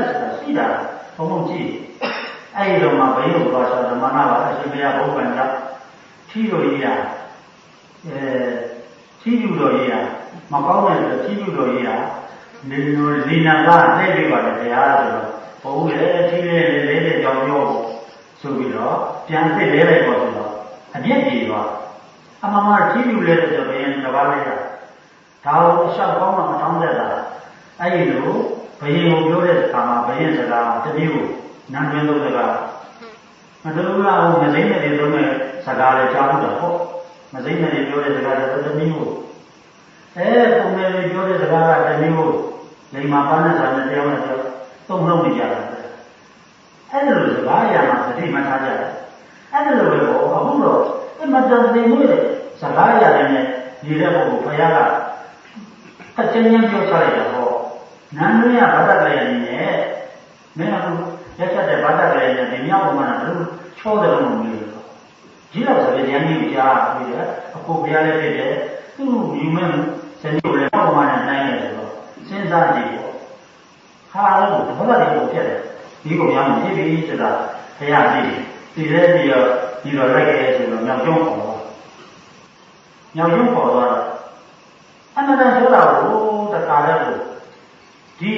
ည့်တာဘုံဘုံကြည့်အဲ့ဒီတော့မှဘယုတ်သွားဆိုဓမ္မနာပါအရှင်ဘုရားဘုံကံကြောင့်ထီးတော်ကြီးကအဲထီးကျူတော်ကြီးကမကောင်းတဲ့ဆိုထီးကျူတော်ကြီးကဒီလိုလီနာကနဲ့ပြပါတယ်ဘုရားဆိုတော့ဘုံလေထီးလေးလေးလေးကြောင်ပြောဆိုပြီးတော့ပြန်စစ်လဲလိုက်ပေါ့ဆိုတော့အပြည့်ပြေသွားအမှန်မှထီးကျူလဲဆိုတော့ဘယ်ရင်တစ်ပါးလဲတာဒါကိုအလျှောက်ကောင်းမှမတောင်းတတ်တာအဲ့ဒီလိုဘယင်ကိုပြောတဲ့အခါမှာဘယင်စကားတတိယနန်းတွင်းသုံးစကားမတူဘူးလားမစိမ့်တဲ့တွေသုံးတဲ့စကားလည်းကြားလို့တော့ဟုတ်မစိမ့်တဲ့တွေပြောတဲ့စကားတော့တတိယအဲပုံမဲ့တွေပြောတဲ့စကားကတတိယလိမ္မာပန်းနဲ့စာနဲ့တရားနဲ့ပြောသုံးလုံးနေကြတာအဲ့ဒါလိုစကားအရာမှာတတိမှထားကြတယ်အဲ့ဒါလိုပဲပေါ့အခုတော့အမတန်သိမှုတဲ့စကားအရာတွေနဲ့နေတဲ့ပုံကိုဘုရားကအကျဉ်းချင်းပြောချလိုက်တာဟောနန်းတွင်းကဘာသာကြရနေနဲ့မင်းအခုရက်ချက်တဲ့ဘာသာကြရနေဒီမြောက်ပေါ်မှာဘယ်လိုချောတယ်လို့မလို့ကြီးတော့ဆိုရင်ဉာဏ်ကြီးကြားပြီးတော့အခုဘုရားလည်းဖြစ်တယ်သူ့ယူမဲ့ဇနီးကိုလည်းပေါ်မှာနိုင်တယ်ဆိုတော့စဉ်းစားကြည့်ပေါ့ဟာလို့ဘာသာတွေဖြစ်တယ်ဒီကိုများမဖြစ်ပြီဆိုတာဘုရားကြည့်ဒီလဲပြီးတော့ဒီတော့လိုက်ခဲ့ဆိုတော့မြောက်ကျုံးပေါ်သွားမြောက်ကျုံးပေါ်သွားတော့အမှန်တန်ဆိုတာကိုတခါလဲကိုဒီ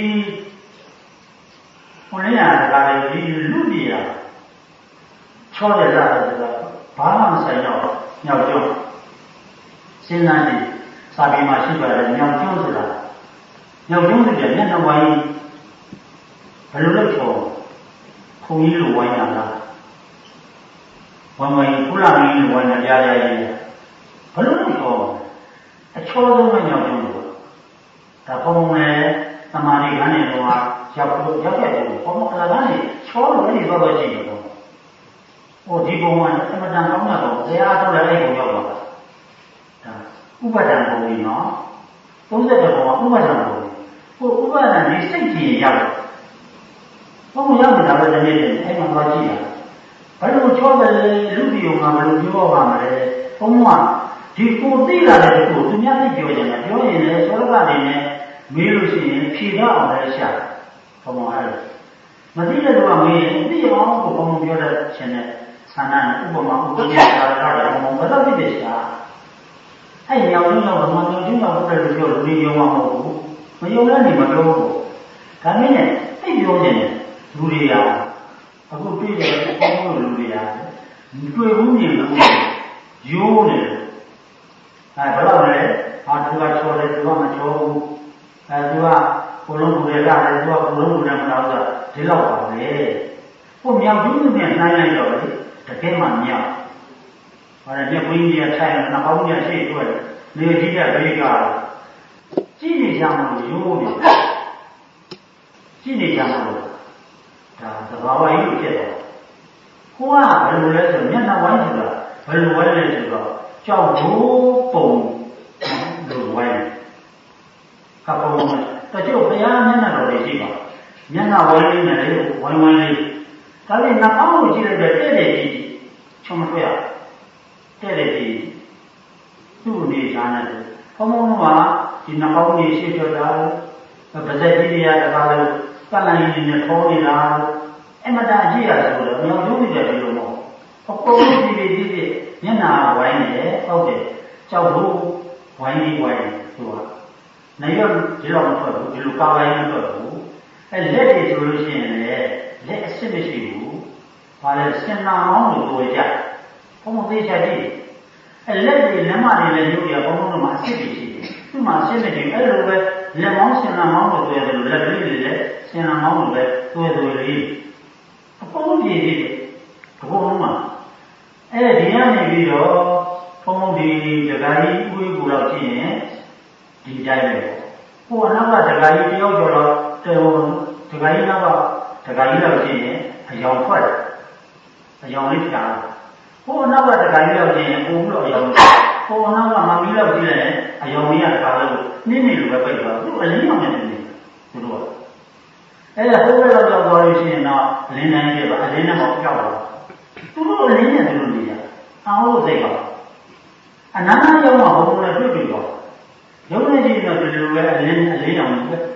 ဘုန်းကြီးကတခါလဲဒီလူကြီးကချောတယ်လားဆိုတော့ဘာမှမဆိုင်တော့မြောက်ကျုံးစဉ်းစားကြည့်စာပေမှာရှိပါတယ်မြောက်ကျုံးဆိုတာမြောက်ကျုံးဆိုတဲ့မျက်နှာဝိုင်းဘယ်လိုလဲချောခုံကြီးလိုဝိုင်းရလားဝိုင်းဝိုင်းကုလမင်းလိုဝိုင်းရရရရဘယ်လိုလဲချောအချောဆုံးပဲမြောက်ကျုံးလို့ဒါပုံနဲ့သမာဓိခန်းနဲ့တော့ရောက်လို့ရောက်ခဲ့တယ်ပုံမှန်ကလည်းချောလို့အဲ့ဒီတော့တော့ရှိတယ်ပေါ့ဟိုဒီပုံကအမတန်ကောင်းတာတော့တရားထုတ်လည်းအဲ့ပုံရောက်တော့ဒါဥပဒံပုံကြီးနော်သုံးဆယ်ပုံကဥပဒံပုံဟိုဥပဒံဒီစိတ်ကြီးရောက်ဘုံရောက်နေတာပဲတနေ့တည်းအဲ့မှာသွားကြည့်တာဘယ်လိုချောတယ်လူဒီကိုငါဘယ်လိုပြောပါမလဲဘုံကဒီကိုသိလာတဲ့ကိုသူများသိပြောကြတယ်ပြောရင်လည်းသောရကနေနဲ့မေးလို့ရှိရင်ဖြေတော့အောင်လည်းရှာဘုံအဲ့လိုမသိတဲ့လူကမေးရင်သိအောင်ကိုဘုံပြောတဲ့ခြင်းနဲ့ဆန္ဒနဲ့ဥပမာဥပဒေသာရတယ်ဘုံဘယ်တော့ဖြစ်ဖြစ်ရှာအဲ့ညောင်ကြီးတော့မတော်ကြီးတော့ဟုတ်တယ်လို့ပြောလို့ဒီယုံမှာမဟုတ်ဘူးမယုံလည်းနေမပြောဘူးဒါမင်းနဲ့သိပြောခြင်းလူတွေကအခုတွေ့တဲ့ပုံပုံလူတွေကတွေ့ဘူးမြင်လို့ရိုးနေတယ်အဲဘယ်တော့လဲဟာသူကချောတယ်သူကမချောဘူးအဲသူကဘုလုံးလူတွေကလည်းသူကဘုလုံးလူတွေမတော်ဘူးဒီလောက်ပါပဲဟိုမြောက်ကြီးနဲ့နိုင်လိုက်တော့လေတကယ်မှမြောက်ဟောတယ်မြက်ဝင်းကြီးကထိုင်နှောင်းကြီးရှိတွေ့နေကြီးကဘေးကကြည့်နေကြမှာရိုးနေကြည့်နေကြမှာဒါသဘာဝကြီးကိုဖြစ်တယ်ဟိုကဘယ်လိုလဲဆိုမျက်နှာဝိုင်းဆိုတာဘယ်လိုဝိုင်းလဲဆိုတော့ကြောက်ဘိုးပုံလိုဝိုင်းကပုံတချို့ဘုရားမျက်နှာတော်တွေရှိပါမျက်နှာဝိုင်းလေးနဲ့လေဝိုင်းဝိုင်းလေးဒါလည်းနှာခေါင်းကိုကြည့်လိုက်တဲ့တဲ့တဲ့ကြီးချုံမတွေ့ရတဲ့တဲ့ကြီးသူ့နေချာနဲ့ဘုံဘုံကဒီနှာခေါင်းကြီးရှိထွက်တာဗဇက်ကြီးတွေကတကားလို့ကလန်ကြီးနဲ့ထောနေတာအမတာကြည့်ရဆိုတော့မြောင်ကျုံးနေတယ်ဒီလိုမဟုတ်အကုန်လုံးဒီဒီဒီမျက်နှာဝိုင်းနေဟုတ်တယ်ကြောက်လို့ဝိုင်းနေဝိုင်းနေဆိုတာနိုင်ရောဒီလိုမထွက်ဘူးဒီလိုကာဝိုင်းမထွက်ဘူးအဲလက်တွေဆိုလို့ရှိရင်လည်းလက်အစစ်မရှိဘူးဘာလဲစင်နာမောင်းလို့တွေ့ကြဘုံမသေးချာကြည့်အဲလက်တွေလက်မတွေလည်းညှို့ရဘုံဘုံတို့မှာအစစ်တွေရှိတယ်သူ့မှာအစစ်မရှိဘူးအဲ့လိုပဲလက်မောင်းစင်နာမောင်းလို့တွေ့တယ်လို့လက်ကလေးတွေလည်းစင်နာမောင်းလို့ပဲတွေ့တွေ့လေးအကုန်လုံးကြည့်ကြည့်ဘုံဘုံမှာအဲဒီကနေပြီးတော့ဘုံဘုံဒီဒကာကြီးဥယျကိုတော့ကြည့်ရင်ဒီတိုင်းပဲဟိုအနောက်ကဒကာကြီးတယောက်ကျော်တော့တေဟိုဒကာကြီးနောက်ကဒကာကြီးတော့ကြည့်ရင်အယောင်ဖွက်အယောင်လေးရှာဟိုအနောက်ကဒကာကြီးတော့ကြည့်ရင်ပုံပြီးတော့အယောင်ဟိုအနောက်ကမမီးတော့ကြည့်လိုက်ရင်အယောင်ကြီးကတခါလို့နင်းနေလိုပဲပြိတ်သွားသူအလင်းအောင်နေတယ်သူတို့ကအဲ့ဒါဟိုဘက်တော့ကြောက်သွားလို့ရှိရင်တော့အလင်းတိုင်းပြပါအလင်းနဲ့မပြောက်တော့သူတို့အလင်းနဲ့သူတို့နေရအောင်လို့သိပါအနာဂတ်ရောက်မှာဘုံနဲ့တွေ့ပြီတော့ရုံးနေကြည့်တော့ဒီလိုပဲအလင်းအလင်းအောင်ပဲဒါ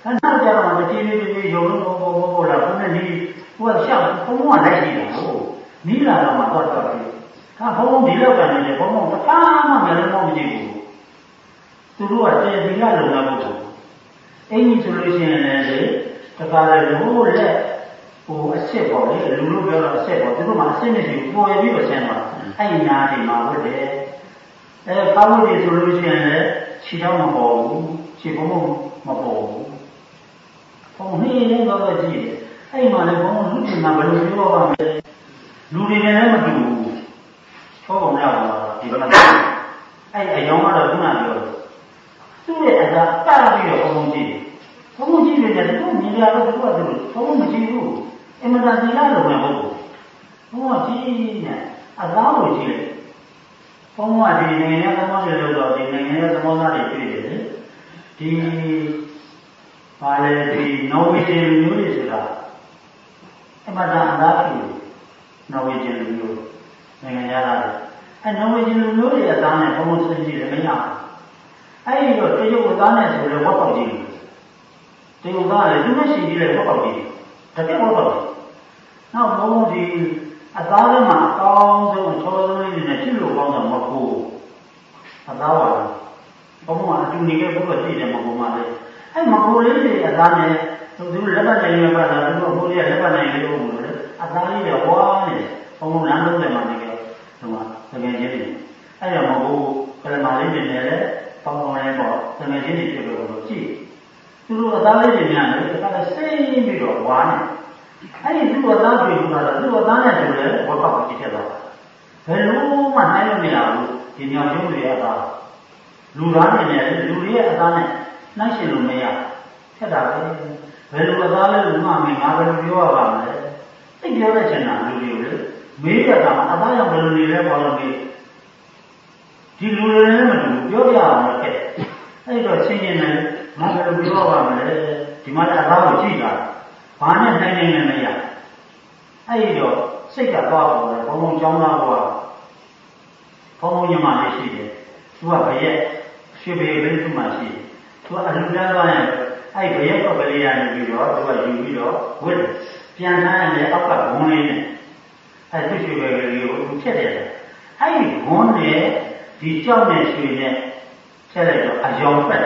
နောက်ကြတော့မကြည့်လေးလေးရုံလုံးပေါ်ပေါ်ပေါ်လာဘုန်းနဲ့ဒီဟိုကရှောက်ဘုံဘုံကလိုက်နေတာဟုတ်နီးလာတော့မှတော့တော့ပြီဒါဘုံဘုံဒီလောက်ကနေလေဘုံဘုံတစ်ခါမှမလည်းမကြည့်ဘူးသူတို့ကတေဒီကလုံလာဖို့အင်းကြီးဆိုလို့ရှိရင်လည်းတခါလေလို့လက်ဟိုအစ်စ်ပေါ့လေလူလူပြောတော့အစ်စ်ပေါ့သူတို့မှအစ်စ်မရှိဘူးပေါ်ရပြီးတော့ဆင်းသွားအဲ့ဒီနားဒီမှာဟုတ်တယ်အဲကောင်းလို့ဆိုလို့ရှိရင်လည်းခြေတော့မပေါ်ဘူးခြေဘုံဘုံမပေါ်ဘူးဘုံနေနေတော့ကြည့်တယ်အဲ့မှာလည်းဘုံလူတွေမှာဘယ်လိုပြောပါမလဲလူတွေလည်းမတူဘူးသောပုံရပါဒီဘက်ကအဲ့အယောင်ကတော့ခုနပြောတယ်သူ့ရဲ့အသာတာပြီးတော့ဘုံကြည့်ဘုံကြည့်နေတယ်သူမြင်ရတော့သူကသူဘုံမကြည့်ဘူးအမှန်တရားသိလားလို့မဟုတ်ဘူးဘုံကကြည့်နေအသာကိုကြည့်တယ်ဘုံကဒီနိုင်ငံရဲ့သမောတွေလို့တော့ဒီနိုင်ငံရဲ့သမောသားတွေတွေ့တယ်ဒီပါလေဒီနော်ဝေဂျင်လူမျိုးတွေဆိုတာအမှန်တရားအသာကြည့်နော်ဝေဂျင်လူမျိုးနိုင်ငံရတာအဲနော်ဝေဂျင်လူမျိုးတွေအသားနဲ့ဘုံစင်ကြည့်တယ်မရဘူးအဲ့ဒီတော့တရုတ်ကသားနဲ့ဆိုလို့ဝတ်ပေါက်ကြည့်တရုတ်သားလည်းသူမရှိကြည့်လေဝတ်ပေါက်ကြည့်တကယ်ဝတ်ပေါက်နောက်ဘုံဒီအသားထဲမှာအကောင်းဆုံးချောဆုံးလေးနဲ့ချစ်လို့ကောင်းတာမဟုတ်ဘူးအသားပါဘုံကအတူနေခဲ့ဘုရားသိတယ်မဟုတ်ပါနဲ့အဲ့မဟုတ်လေးတွေအသားနဲ့သူတို့လက်ပတ်နိုင်ရပါလားသူတို့ဘုရားလက်ပတ်နိုင်လို့လို့လေအသားလေးတွေဝါနေဘုံလမ်းလုံးတွေမှာနေကြဟိုမှာတကယ်ချင်းနေအဲ့ဒါမဟုတ်ကလမာလေးတွေနဲ့လည်းပေါင်းပေါင်းလေးပေါ့တကယ်ချင်းနေဖြစ်လို့လို့ကြည့်သူတို့အသားလေးတွေများတယ်ဒါကလည်းစိတ်ပြီးတော့ဝါနေအဲ့ဒီသူ့အသားတွေကတော့သူ့အသားနဲ့ဆိုလည်းဝတ်ပေါက်ကြည့်ချက်တော့ဘယ်လိုမှနိုင်လို့မရဘူးဒီညောင်ကျုံးတွေအသားလူသားတွေနဲ့လူတွေရဲ့အသားနဲ့နှိုင်းရှင်လို့မရခက်တာပဲဘယ်လိုအသားလဲလို့မှမင်းငါဘယ်လိုပြောရပါမလဲသိပြောတဲ့ချင်တာလူတွေကိုလေမေးကြတာအသားရောက်ဘယ်လိုနေလဲပေါ်လို့မေးဒီလူတွေလည်းမတူပြောပြအောင်မခက်အဲ့တော့ချင်းချင်းနဲ့ငါဘယ်လိုပြောပါမလဲဒီမှာအသားကိုကြည့်တာဘာနဲ့နိုင်နိုင်နဲ့မရအဲ့ဒီတော့စိတ်ကသွားပေါ်တယ်ဘုံဘုံကြောင်းသားပေါ်ဘုံဘုံညမလေးရှိတယ်သူကဘရက်ရွှေပေလေးသူမှရှိတယ်သူကအလူတန်းသွားရင်အဲ့ဘရက်တော့ကလေးရနေပြီးတော့သူကယူပြီးတော့ဝစ်ပြန်ထားရင်အောက်ကဘုံလေးနဲ့အဲ့သူရွှေပေလေးကိုသူချက်တယ်အဲ့ဒီဘုံနဲ့ဒီကြောက်နဲ့ရွှေနဲ့ချက်လိုက်တော့အယောင်ဖက်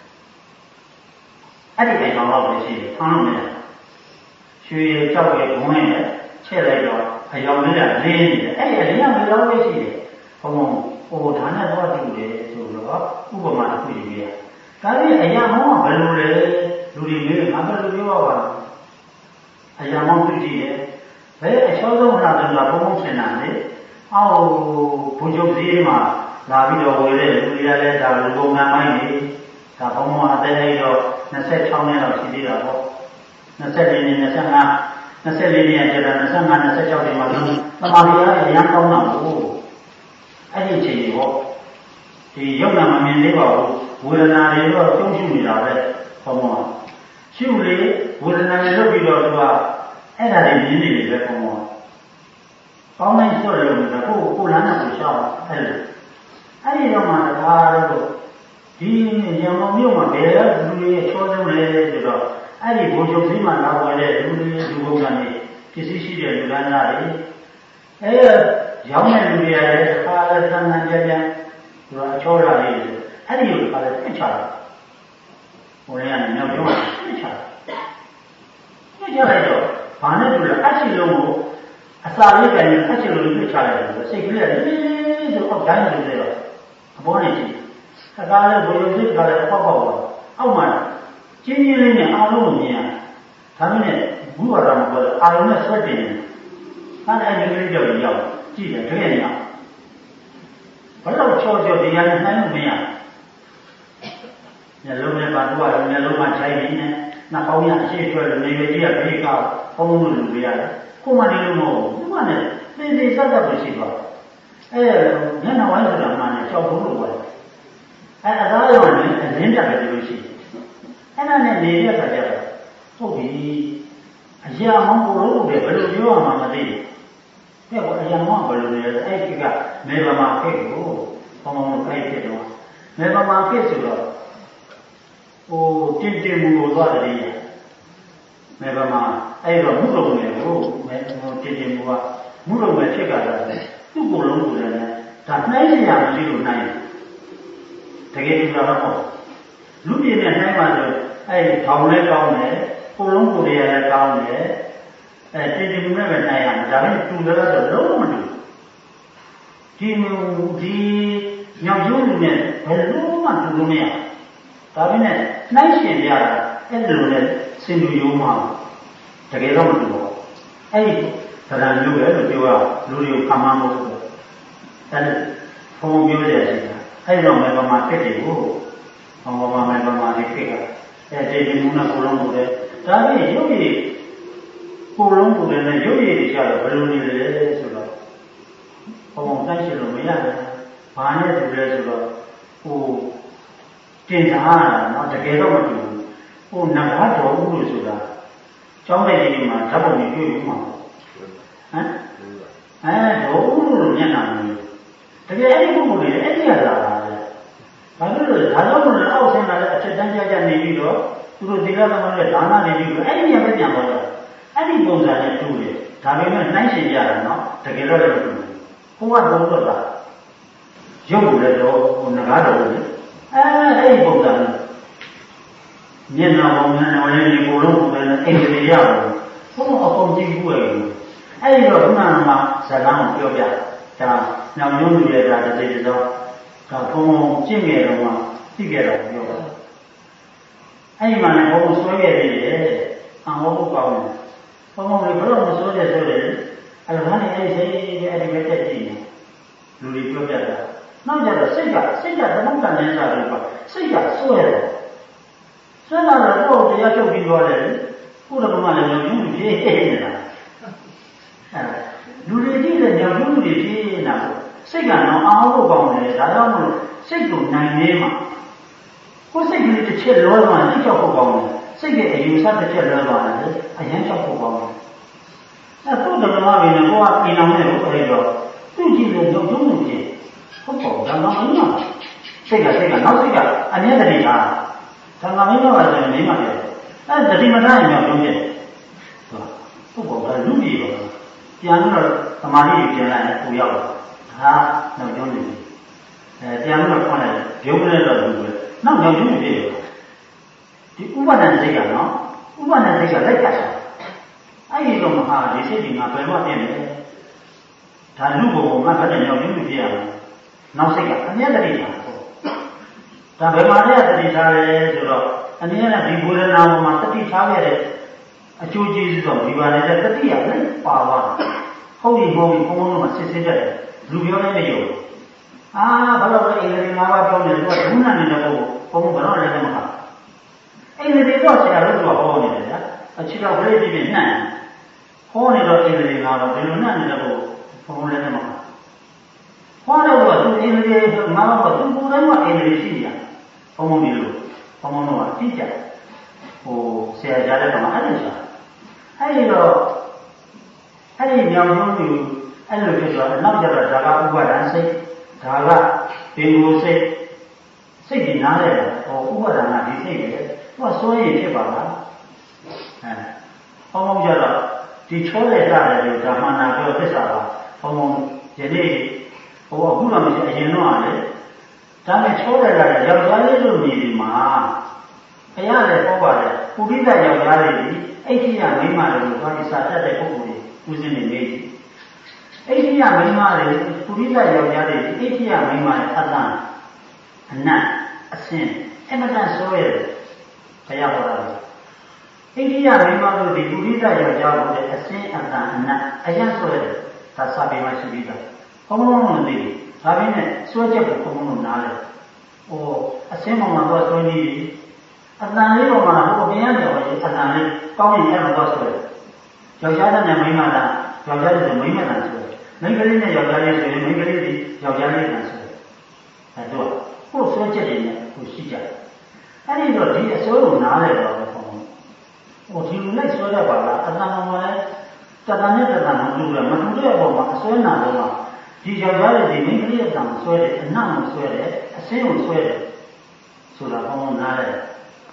အဲ့ဒီအယောင်တော့ရှိတယ်ဖမ်းလို့မရရွှေကြောက်ရဲ့ဘုံနဲ့ချက်လိုက်တော့အယောင်လေးကလင်းနေတယ်အဲ့ဒီအလင်းကမလောပဲရှိတယ်ဘုံဘုံဟိုဒါနဲ့တော့တူတယ်ဆိုတော့ဥပမာတစ်ခုယူရဒါပြီးအရာမောင်းကဘယ်လိုလဲလူတွေမျိုးငါဘယ်လိုပြောပါအရာမောင်းသူကြည့်ရဲ့ဘယ်အချောဆုံးလာတယ်ကဘုံဘုံထင်တာလေအော်ဘုံချုပ်စည်းမှာလာပြီးတော့ဝေတဲ့လူတွေကလည်းဒါလူပုံမှန်မိုင်းနေဒါဘုံဘုံအသေးလေးတော့နှစ်ဆယ့်၆နှစ်လောက်ရှိသေးတာပေါ့နှစ်ဆယ့်လေးနှစ်နှစ်ဆယ့်ငါနှစ်ဆယ့်လေးနှစ်ကျတော့နှစ်ဆယ့်ငါနှစ်ဆယ့်၆နှစ်မှာသမာဓိရအရန်ကောင်းတာပေါ့အဲ့ဒီအချိန်ကြီးပေါ့ဒီယုံနာမမြင်သေးပါဘူးဝေဒနာတွေတော့ကျုံ့ရှုနေတာပဲဘုံဘုံရှုလေဝေဒနာတွေလုပ်ပြီးတော့သူကအဲ့ဒါတွေမြင်နေတယ်ပဲဘုံဘုံကောင်းတိုင်းဆိုရလို့မဟုတ်ဘူးကိုယ်လမ်းနဲ့ကိုရှောက်အဲ့လိုအဲ့ဒီတော့မှတခါတော့ဒီရံမောင်မြို့မှာဘယ်လူတွေချောဆုံးလဲဆိုတော့အဲ့ဒီဘုံချုပ်စည်းမှာလာဝင်တဲ့လူတွေလူဘုံကနေပစ္စည်းရှိတဲ့လူသားတွေအဲရောင်းတဲ့လူတွေကလည်းတခါလဲသံဃာကြကြသူကချောလာလေးအဲ့ဒီကိုတခါလဲပြစ်ချတာဟိုလည်းကနေမြောက်ကျုံးပြစ်ချတာပြစ်ချလိုက်တော့ဘာနဲ့တူလဲအချီလုံးကိုအစာလေးကနေအချီလုံးပြစ်ချလိုက်တယ်စိတ်ကလေးကလေးဆိုအောက်တိုင်းနေတယ်တော့အပေါ်နေကြည့်တခါလဲဘုံရုပ်စိတ်ကလည်းပေါက်ပေါက်ပါအောက်မှာကျင်းချင်းလေးနဲ့အားလုံးကိုမြင်ရဒါနဲ့ဘုရားတော်ကအာရုံနဲ့ဆွတ်တင်တယ်အဲ့ဒီကလေးကြောက်ရောက်ကြည့်တယ်တကယ်ညာဘယ်တော့ချောချောတရားနဲ့နှိုင်းလို့မရညလုံးနဲ့ပါတော့ညလုံးမှာခြိုက်နေတယ်နောက်ပေါင်းရအရှိကျွဲလို့နေကြီးကဘေးကပုံလို့လူတွေရတယ်ကိုမနေလို့မဟုတ်ဘူးသူကလည်းသေသေးဆက်ဆက်ပဲရှိသွားအဲညနေဝိုင်းဆိုတာမှလည်းကြောက်ဖို့လို့ပြောတယ်အဲအသားရောလည်းအလင်းတက်တယ်လို့ရှိတယ်အဲ့ဒါနဲ့နေတဲ့အခါကျတော့ဟုတ်ပြီအရာမောင်းကိုလို့ဘယ်လိုပြောရမှာမသိဘူးကဲဘောအရာမောင်းဘယ်လိုလဲအဲ့ဒီကနေဗမာခေတ်ကိုဘုံဘုံခိုက်ဖြစ်တော့နေဗမာခေတ်ဆိုတော့ oh tintin mu doa dari ya memang ayo mulu mulu memang tintin mu mulu mulu cekak ada tu bolong boleh tak naik yang mesti naik terkait dengan apa lu ni naik mana ayo tahun le tahun le bolong boleh le tahun le eh tintin mu naik naik tapi tu dah ada long mulu di di yang jauh ni belum ada dunia tapi ni naik sih dia elok le sendiri rumah terkait dengan tu ayo terang juga tu juga lu yang kamar tu dan pembiu dia sih ayo memang market itu memang memang market kan eh jadi mana pulang boleh tapi jadi pulang boleh ni jadi dia belum ni le sudah orang kan sih lu macam mana tu le sudah oh tindakan nak terkait dengan tu oh nak ada tu sudah trong này thì mà cháu mình chưa đúng không? Hả? À, đủ luôn nha nào mình. Tại vì ấy cũng một người ấy là là và cái rồi thà đó mình lao xem là sẽ đánh giá ra này đi đó, rồi thì ra là mình làm nào đi đó, ấy nhà bên nhà mình là, ấy cũng là nhà tu đấy, thà vì mình nãy sinh ra nó, tại cái đó là không có đâu được cả, dùng để đó, mình làm đâu đấy, à, ấy cũng là nhân nào mà nhân nào lên đi cổ lông lên anh đi ra rồi không có công trình của ấy ấy rồi cũng là mà sẽ làm kiểu vậy ta nào nhung người ra để để đó ta không chuyên nghiệp đâu mà chuyên nghiệp đâu nhiều ấy mà này không số nghiệp gì đấy à không có cầu không người có một số đề số đấy à là này ấy thấy cái này cái gì này lưu đi kiểu vậy nó giờ là xây cả xây cả nó không cần nhân ra được mà xây cả số rồi thế là là đâu thì cho mình gọi đấy, cũng là mà là nhiều những gì thế này à, đối với đi là nhiều những gì thế nào, xây cả nó áo của con này, đã đâu mà xây đủ này nè mà, có xây cái cái chết lối mà chỉ cho của con này, xây cái gì sao cái chết lối mà đấy, anh em cho của con này, à tôi được mà vì nó có cái nào này cũng thấy rồi, tôi chỉ là nhiều những gì, không có cái nó ấy mà, xây cả xây cả nó xây cả, anh em là gì à? Thằng nào mấy nó là gì mấy mà vậy? À, giờ đi mà ra nhiều trong gì? Không có cái lúc gì rồi. Tiếng nó làm mà đi chuyện này cũng nhiều. Ha, nó trong gì? Tiếng nó con này kiểu này là đúng rồi. Nó nhiều trong gì rồi? Thì u ban này gì cả nó? U ban này gì cả lấy cả. Ai rồi mà ha, đi xe đi mà phải mất tiền đấy. Thằng lúc của mà phải là nhiều trong gì à? Nó sẽ cả, anh nhớ là gì à? ta bởi mà thế là đi xa đấy rồi anh ấy là đi buôn nào mà tất đi xa về đấy chú chỉ dùng đi vào đây là tất đi à đấy bảo vào không đi vô thì không mà xí xí đấy lưu biểu này bây giờ à bảo là cái này là vào trong này rồi đúng là này là không không có nói là mà anh ấy đi đó sẽ là lúc vào hồ này đấy à chỉ là cái gì bên này hồ này rồi anh ấy vào rồi bên này là không là mà hồ này rồi anh ấy vào rồi cũng không là anh ấy gì à không đi luôn, không nói gì hết. Ồ, xe ra đây mà ăn được sao? Hay rồi, hay nhiều những người anh được cái rồi, nó giờ là ra cái uống đàn xây, ra cái tiền mua xây, xây gì nào đấy, ồ uống đàn là đi xây đấy, nó số gì chứ bảo là, à, không giờ là đi chỗ này ra là điều tra mà nào cái cái sao, không giờ này, ồ cũng là mình sẽ hiểu nó đấy. Tapi छोड़े लगे जब जाने जो मिली माँ क्या ले तो बारे पूरी तरह जब जाने दी ऐसी या नहीं मारे लोग बाकी साचा देखो पूरी उसे नहीं मिली ऐसी या नहीं मारे पूरी तरह जब जाने दी ऐसी या नहीं मारे अदान अन्ना असीम ऐमतान सोए क्या हो रहा है ऐसी या नहीं मारे दी पूरी तरह जब जाने असीम अदान अन्ना ऐसा सोए तासाबी में सुविधा कौन दी अभी ने सोचे को कौन ना ले ओ अच्छे मामा तो सोनी अदानी को माना वो बिना जो है अदानी कौन है ना तो सोए जब जाता ने मई माना जब जाता ने मई माना सोए नहीं करी ने जब जाने सोए नहीं करी थी जब जाने ना सोए है तो वो सोचे ने वो सीधा अरे तो ठीक सोए ना ले तो कौन वो ठीक नहीं सोए बाला अदानी माने तदाने तदाने दूर मत दूर वो मत सोए ना तोဒီကြောင့်လည်းဒီမိန်းကလေးအတံဆွဲတယ်အနံ့ကိုဆွဲတယ်အစင်းကိုဆွဲတယ်ဆိုတာကောင်းကောင်းနားတယ်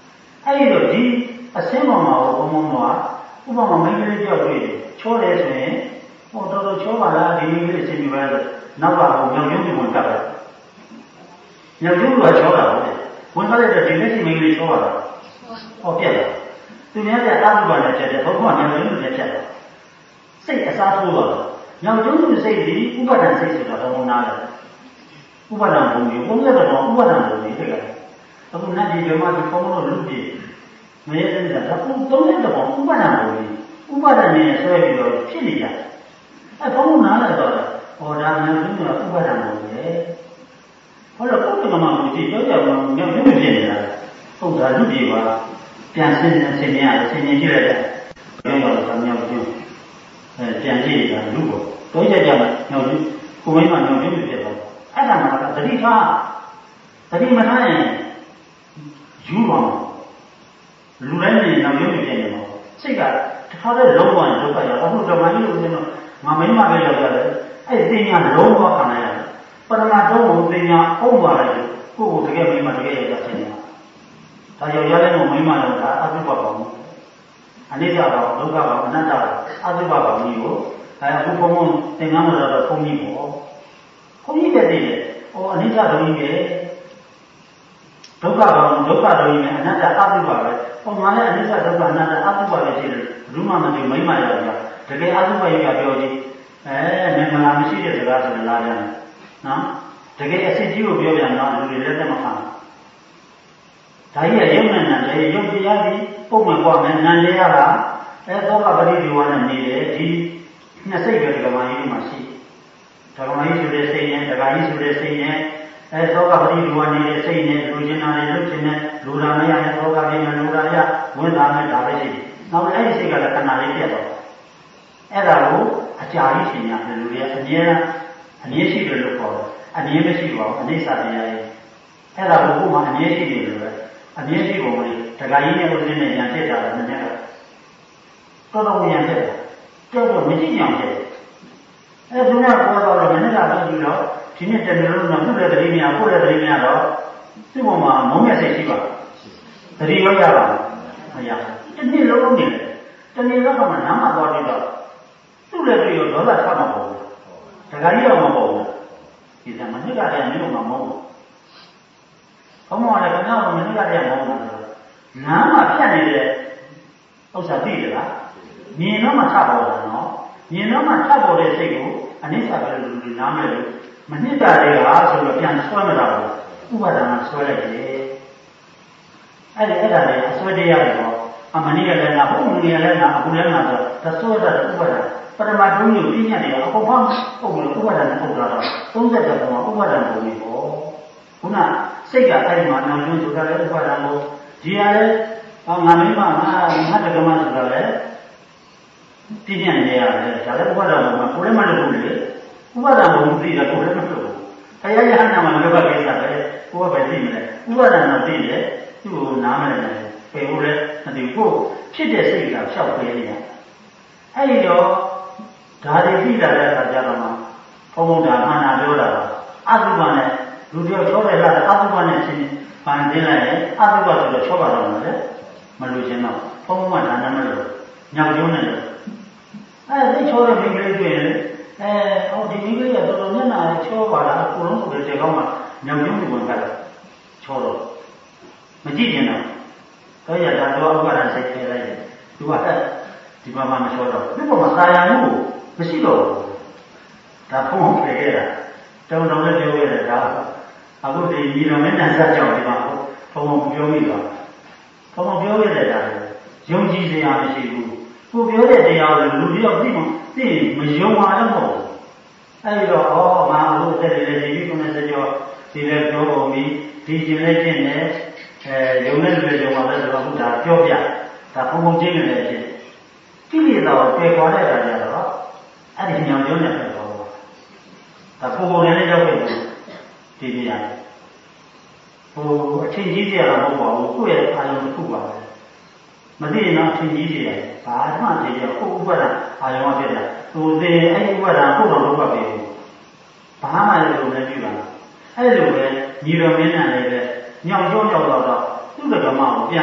အဲ့ဒီတော့ဒီအစင်းပေါ်မှာဘုံဘုံတော့ဥပမာမိန်းကလေးကြောက်တွေ့ချောတယ်ဆိုရင်ဟောတော်တော်ချောပါလားဒီမိန်းကလေးအချင်းပြပဲနောက်ကဟိုမြောင်ကျုံးဝင်ကပ်တယ်မြောင်ကျုံးကချောတာဟုတ်တယ်ဝင်ခါလိုက်တဲ့ဒီလက်ရှိမိန်းကလေးချောပါလားဟောပြက်တယ်သူများတဲ့အာရုံပါနဲ့ချက်တယ်ဘုံကမြောင်ကျုံးနဲ့ချက်တယ်စိတ်အစားထိုးတော့မြောင်ကျုံးစိတ်ဒီဥပါဒံစိတ်ဆိုတာတော့နားတယ်ဥပါဒံဘုံကြီးဘုံရတော့ဥပါဒံဘုံကြီးတဲ့ကအခုနတ်ဒီဓမ္မဒီပုံလို့လူကြည့်မရတဲ့ဒါကသုံးတဲ့တော့ဥပါဒံဘုံကြီးဥပါဒံနဲ့ဆွဲပြီးတော့ဖြစ်နေကြအဲဘုံကနားလိုက်တော့ဟောဒါမြောင်ကျုံးကဥပါဒံဘုံကြီးဟောတော့ပုဂ္ဂိုလ်မှာကိုကြည့်ကြောက်ကြောက်မြောင်ကျုံးဖြစ်နေတာဟုတ်တာလူကြီးပါပြန်ဆင်းနေဆင်းနေရတယ်ဆင်းနေကြည့်လိုက်တယ်ပြောရတော့မြောင်ကျုံးအဲပြန်ကြည့်တာလူကိုတော့ကြကြမှာမြောင်ကျုံးကိုမိမမြောင်ကျုံးဖြစ်တော့အဲ့ဒါမှတတိထားတတိမထားရင်ယူပါလူတိုင်းနေမြောင်ကျုံးဖြစ်နေမှာစိတ်ကတခါတည်းလုံးဝဒုက္ခရောက်အခုတော့မကြီးလို့ဦးဇင်းတို့ငါမိမပဲရောက်ရတယ်အဲ့ဒီညာလုံးဝခံရရတယ်ပရမတ်တော့ဘုသိညာအုံးသွားတယ်ကိုယ့်ကိုတကယ်မိမတကယ်ရောက်တယ်နေတာဒါကြောင့်ရတဲ့မိမတော့ဒါအတုပပါဘူးအနိစ္စပါဒုက္ခပါအနတ္တပါအတုပပါမျိုးကိုအဲအခုဘုံဘုံသင်္ကန်းမတော်တော့ဘုံကြီးပေါ့ဘုံကြီးတဲ့တည်းဟောအနိစ္စဒုံကြီးပဲဒုက္ခပါဒုက္ခဒုံကြီးနဲ့အနတ္တအတုပပဲဟောငါလည်းအနိစ္စဒုက္ခအနတ္တအတုပပဲရှိတယ်ဘူးမှမသိမိမရောက်ကြတကယ်အတုပရပြောကြည့်အဲမင်္ဂလာမရှိတဲ့စကားဆိုရင်လာကြတယ်နော်တကယ်အစစ်ကြီးကိုပြောပြန်တော့လူတွေလည်းသက်မခံဒါကြီးကရုပ်နဲ့နာတယ်ရုပ်တရားကြီးပုံမှန်ပွားမယ်နာလေရတာအဲသောကပရိဒီဝါနဲ့နေတယ်ဒီနှစ်စိတ်ပဲဒကမာကြီးမှာရှိဒကမာကြီးဆိုတဲ့စိတ်နဲ့ဒကာကြီးဆိုတဲ့စိတ်နဲ့အဲသောကပရိဒီဝါနေတဲ့စိတ်နဲ့လူချင်းနာနဲ့လူချင်းနဲ့လူရာမရနဲ့သောကပြင်းနဲ့လူရာရဝင်သားနဲ့ဒါပဲရှိတယ်နောက်အဲ့ဒီစိတ်ကလည်းခဏလေးပြတ်တော့အဲ့ဒါကိုအကြာကြီးရှင်ရတယ်လူတွေကအမြဲအမြဲရှိတယ်လို့ခေါ်တယ်အမြဲမရှိပါဘူးအနိစ္စတရားရဲ့အဲ့ဒါကိုကိုယ်မှအမြဲရှိတယ်လို့ပဲအမြဲရှိပုံလေးဒကာကြီးနဲ့ဦးဇင်းနဲ့ညာဖြစ်တာလည်းနည်းနည်းတော့တော်တော်ညာဖြစ်တယ်တော်တော်မကြည့်ကြအောင်ဖြစ်တယ်အဲသူကပေါ်တော့လည်းမနေ့ကပြောပြီးတော့ဒီနေ့တနေ့လုံးတော့သူ့ရဲ့တတိများကိုယ့်ရဲ့တတိများတော့သူ့ပေါ်မှာမုန်းမဲ့စိတ်ရှိပါတတိရောရပါမရတနေ့လုံးလုံးနေတယ်တနေ့တော့မှနားမသွားပြီးတော့သူ့ရဲ့တွေ့ရောဒေါသထားမှာပေါ့ဒကာကြီးတော့မပေါ့ဘူးဒီကမနေ့ကတည်းကမျိုးမှမဟုတ်ဘူးဘုံမောလည်းခဏတော့မနေ့ကတည်းကမဟုတ်ဘူးနားမှာဖြတ်နေတဲ့ဥစ္စာသိတယ်လားမြင်တော့မှထပေါ်တာနော်မြင်တော့မှထပေါ်တဲ့စိတ်ကိုအနိစ္စပဲလို့လူနားမဲ့လို့မနစ်တာတွေကဆိုတော့ပြန်ဆွဲမလာဘူးဥပါဒနာဆွဲလိုက်တယ်အဲ့ဒီအဲ့ဒါလည်းအဆွဲတရားတွေတော့အမနိကလည်းနာဘုံမနိကလည်းနာအခုလည်းနာဆိုသဆွဲတာဥပါဒနာပရမတ်တုံးကိုပြညတ်တယ်အကုန်ဖောင်းပုံလို့ဥပါဒနာပုဒ်တာတော့သုံးဆက်တဲ့ပုံမှာဥပါဒနာပုံကြီးပေါ့ခုနစိတ်ကအဲ့ဒီမှာနောက်ကျွန်းဆိုတာလည်းဥပါဒနာကိုဒီဟာလည်းငါမင်းမငါငါတက္ကမဆိုတာလည်းပြညတ်နေရတယ်ဒါလည်းဥပါဒနာမှာကိုယ်လည်းမလုပ်ဘူးလေဥပါဒနာပုံသိတယ်ကိုယ်လည်းမလုပ်ဘူးတရားရဟန္တာမှာလောကကိစ္စပဲကိုယ်ကပဲသိမလဲဥပါဒနာသိတယ်သူ့ကိုနားမလဲပေဘူးလေမသိဘူးဖြစ်တဲ့စိတ်ကဖြောက်ပေးနေတယ်အဲ့ဒီတော့ဒါတွေသိလာတဲ့အခါကျတော့မှဘုံဘုံဒါမှန်တာပြောတာပါအတုပနဲ့လူတယောက်ချောတယ်လားအတုပနဲ့ရှင်းပန်သိလိုက်ရင်အတုပဆိုတော့ချောပါတော့မှာလေမလို့ရှင်းတော့ဘုံဘုံကဒါနမလို့ညောင်ကျုံးနေတယ်အဲသိချောတဲ့မိန်းကလေးတွေ့ရင်အဲဟောဒီမိန်းကလေးကတော်တော်မျက်နှာချောပါလားကိုလုံးကိုတေကောင်းမှညောင်ကျုံးကိုဝင်ကြတယ်ချောတော့မကြည့်ကျင်တော့တော့ရတာတော့ဥပါဒစိတ်ထဲလိုက်တယ်သူကဒီမှာမှမချောတော့ဒီပေါ်မှာသာယာမှုမရှိတော့ဘူးဒါဖုံးဖုံးပြေခဲ့တာတောင်းတောင်းလည်းပြောခဲ့တယ်ဒါအခုဒီညီတော်မင်းတန်ဆက်ကြောင့်ဒီမှာဖုံးဖုံးပြောမိတော့ဖုံးဖုံးပြောခဲ့တယ်ဒါယုံကြည်စရာမရှိဘူးကိုပြောတဲ့တရားကိုလူတယောက်သိမှသိမယုံပါတော့မဟုတ်ဘူးအဲဒီတော့ဟောငါအခုတက်တယ်လေဒီကုနဲ့စကြောဒီလည်းပြောပုံပြီးဒီကျင်လည်းကျင့်တယ်အဲယုံတဲ့လူတွေယုံပါလဲဆိုတော့အခုဒါပြောပြဒါဖုံးဖုံးချင်းနေတဲ့အဖြစ်ကိလေသာကိုပယ်ခေါ်တဲ့အခါကျတော့အဲ့ဒီညောင်ကျုံးနဲ့ပယ်ခေါ်တော့ဒါပုံပုံနဲ့လည်းရောက်ပြီဒီနေရာဟိုအချင်းကြီးကြရတော့မဟုတ်ပါဘူးကိုယ့်ရဲ့အာယုံတစ်ခုပါပဲမသိရင်တော့အချင်းကြီးကြရဘာမှမသိရကိုယ့်ဥပဒအာယုံကဖြစ်တာသူသိအဲ့ဒီဥပဒကိုယ့်တော်လုပ်ပါပဲဘာမှလည်းလုပ်နေပြီပါအဲ့လိုပဲညီတော်မင်းနဲ့လည်းပဲညောင်ကျုံးရောက်တော့သူ့တက္ကမကိုပြန်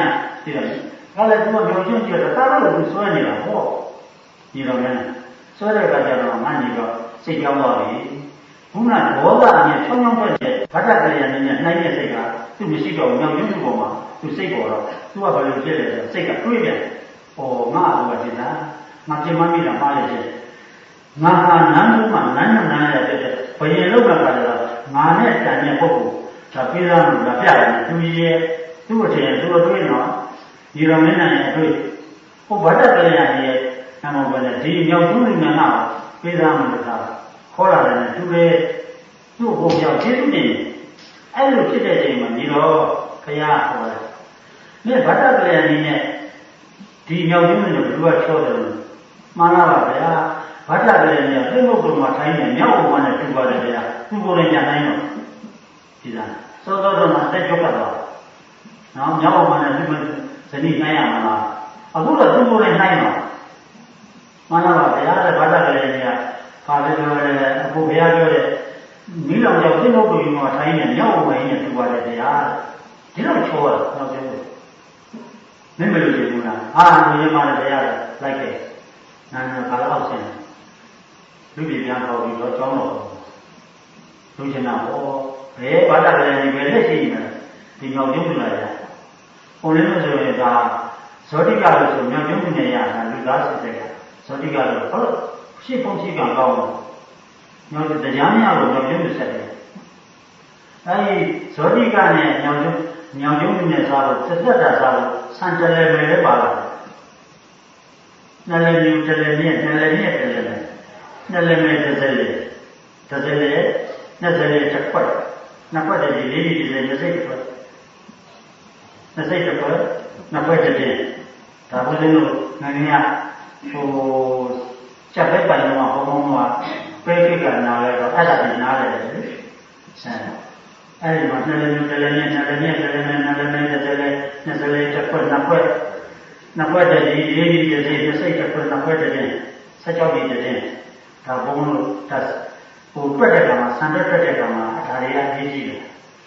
ဒီတော့ကလည်းသူကပြောချင်းကြည့်တော့တာတော့သူဆွဲနေတာပေါ့ဒီတော့လည်းဆွဲတဲ့အခါကျတော့ငါညီတော့စိတ်ကြောင်းသွားပြီခုနဒေါသအမြဲချောင်းချောင်းထွက်တဲ့ဗတ္တကလေးနဲ့နှိုင်းတဲ့စိတ်ကသူ့မရှိတော့မြောက်ကျင်းသူ့ပေါ်မှာသူစိတ်ပေါ်တော့သူကဘယ်လိုဖြစ်လဲဆိုစိတ်ကတွေးပြန်ဟောငါ့အကူကဒီလားငါပြင်မမိတာမှားရခြင်းငါဟာနန်းမှုမှာနန်းနန်းရတဲ့ဘယင်လောက်တာကလည်းငါနဲ့တန်တဲ့ပုဂ္ဂိုလ်ဒါပြေးသားမှုကပြရတယ်သူရဲ့သူ့အထင်သူ့အတွေ့တော့ဒီရမင်းနဲ့အတွေ့ဟိုဗတ္တကလေးရဲ့အမောပဲဒီမြောက်ကျင်းသူကပြေးသားမှုကခေါ်လာတယ်သူလည်းသူ့ဘုံရောက်ကျေးဇူးတင်အဲ့လိုဖြစ်တဲ့ချိန်မှာဒီတော့ခရဟောတယ်။မြေဗတ္တကလေးအနေနဲ့ဒီမြောက်ကျင်းသူကဘုရားချောတယ်မှန်လားပါဗျာဗတ္တကလေးနဲ့သိဖို့ဘုံမှာထိုင်းနေမြောက်ဘုံနဲ့တူပါတယ်ဗျာသူ့ကိုယ်နဲ့ညာနိုင်တော့ဒီလားစောစောတော့မှတက်ကြွကတော့နော်မြောက်ဘုံနဲ့သူ့ဇနီးနိုင်ရမှာလားအခုတော့သူ့ကိုယ်နဲ့နိုင်တော့မှန်လားပါဗျာဗတ္တကလေးကဘာလဲပြောလဲအခုဘုရားပြောတဲ့မိလောင်ကြောင့်သိဖို့ဘုံမှာထိုင်းနေမြောက်ဘုံနဲ့တူပါတယ်ဗျာဒီတော့ချောတာတော့ပြောတယ်မင်းမလို့ကြည့်ဘူးလားအာဒီမှာလည်းတရားလိုက်ခဲ့နာနာဘာလို့အောင်ဆင်းလူပြည်ပြန်တော့ပြီးတော့ကြောင်းတော့လူချင်တာဟောဘယ်ဘာသာလဲဒီပဲလက်ရှိနေဒီမြောက်ကျုံးလာရဟိုလည်းမဆိုရင်ဒါဇောတိကလို့ဆိုမြောက်ကျုံးနေရတာလူသားစစ်တဲ့ဇောတိကလို့ဟုတ်ရှေ့ပုံရှိကကောင်းတော့မြောက်တရားများလို့မြောက်ကျုံးဆက်တယ်အဲဒီဇောတိကနဲ့မြောက်ကျုံးမြောင်ကျုံးနဲ့စားလို့သက်သက်တာစားလို့ဆန်တလဲပဲလည်းပါလာတယ်။နှလည်းမြူတလဲမြက်နှလည်းမြက်တလဲလဲနှလည်းမြက်တစ်စက်လေတစ်စက်လေနှစ်စက်လေတစ်ခွက်နှစ်ခွက်တည်းလေးလေးတစ်စက်နှစ်စိတ်တစ်ခွက်နှစ်စိတ်တစ်ခွက်နှစ်ခွက်တည်းဒါဘုရင်တို့ငါငါဟိုချက်ပဲပိုင်တော့ဘုံဘုံကပဲခိကနာလဲတော့အဲ့ဒါကြီးနားတယ်လေဆန်အဲ့ဒီမှာနှစ်လည်းမြူတလဲမြက်နှလည်းမြက်တလဲမြက်နှလည်းမြက်တစ်စက်လေနှစ်စက်လေတစ်ခွက်နှစ်ခွက်နှစ်ခွက်တည်းလေးလေးတစ်စက်နှစ်စိတ်တစ်ခွက်နှစ်ခွက်တည်းဆက်ကြောက်ပြီးတည်းဒါဘုံတို့ဒါဟိုတွက်တဲ့ကမှာဆန်တွက်တဲ့ကမှာဒါတွေအရေးကြီးတယ်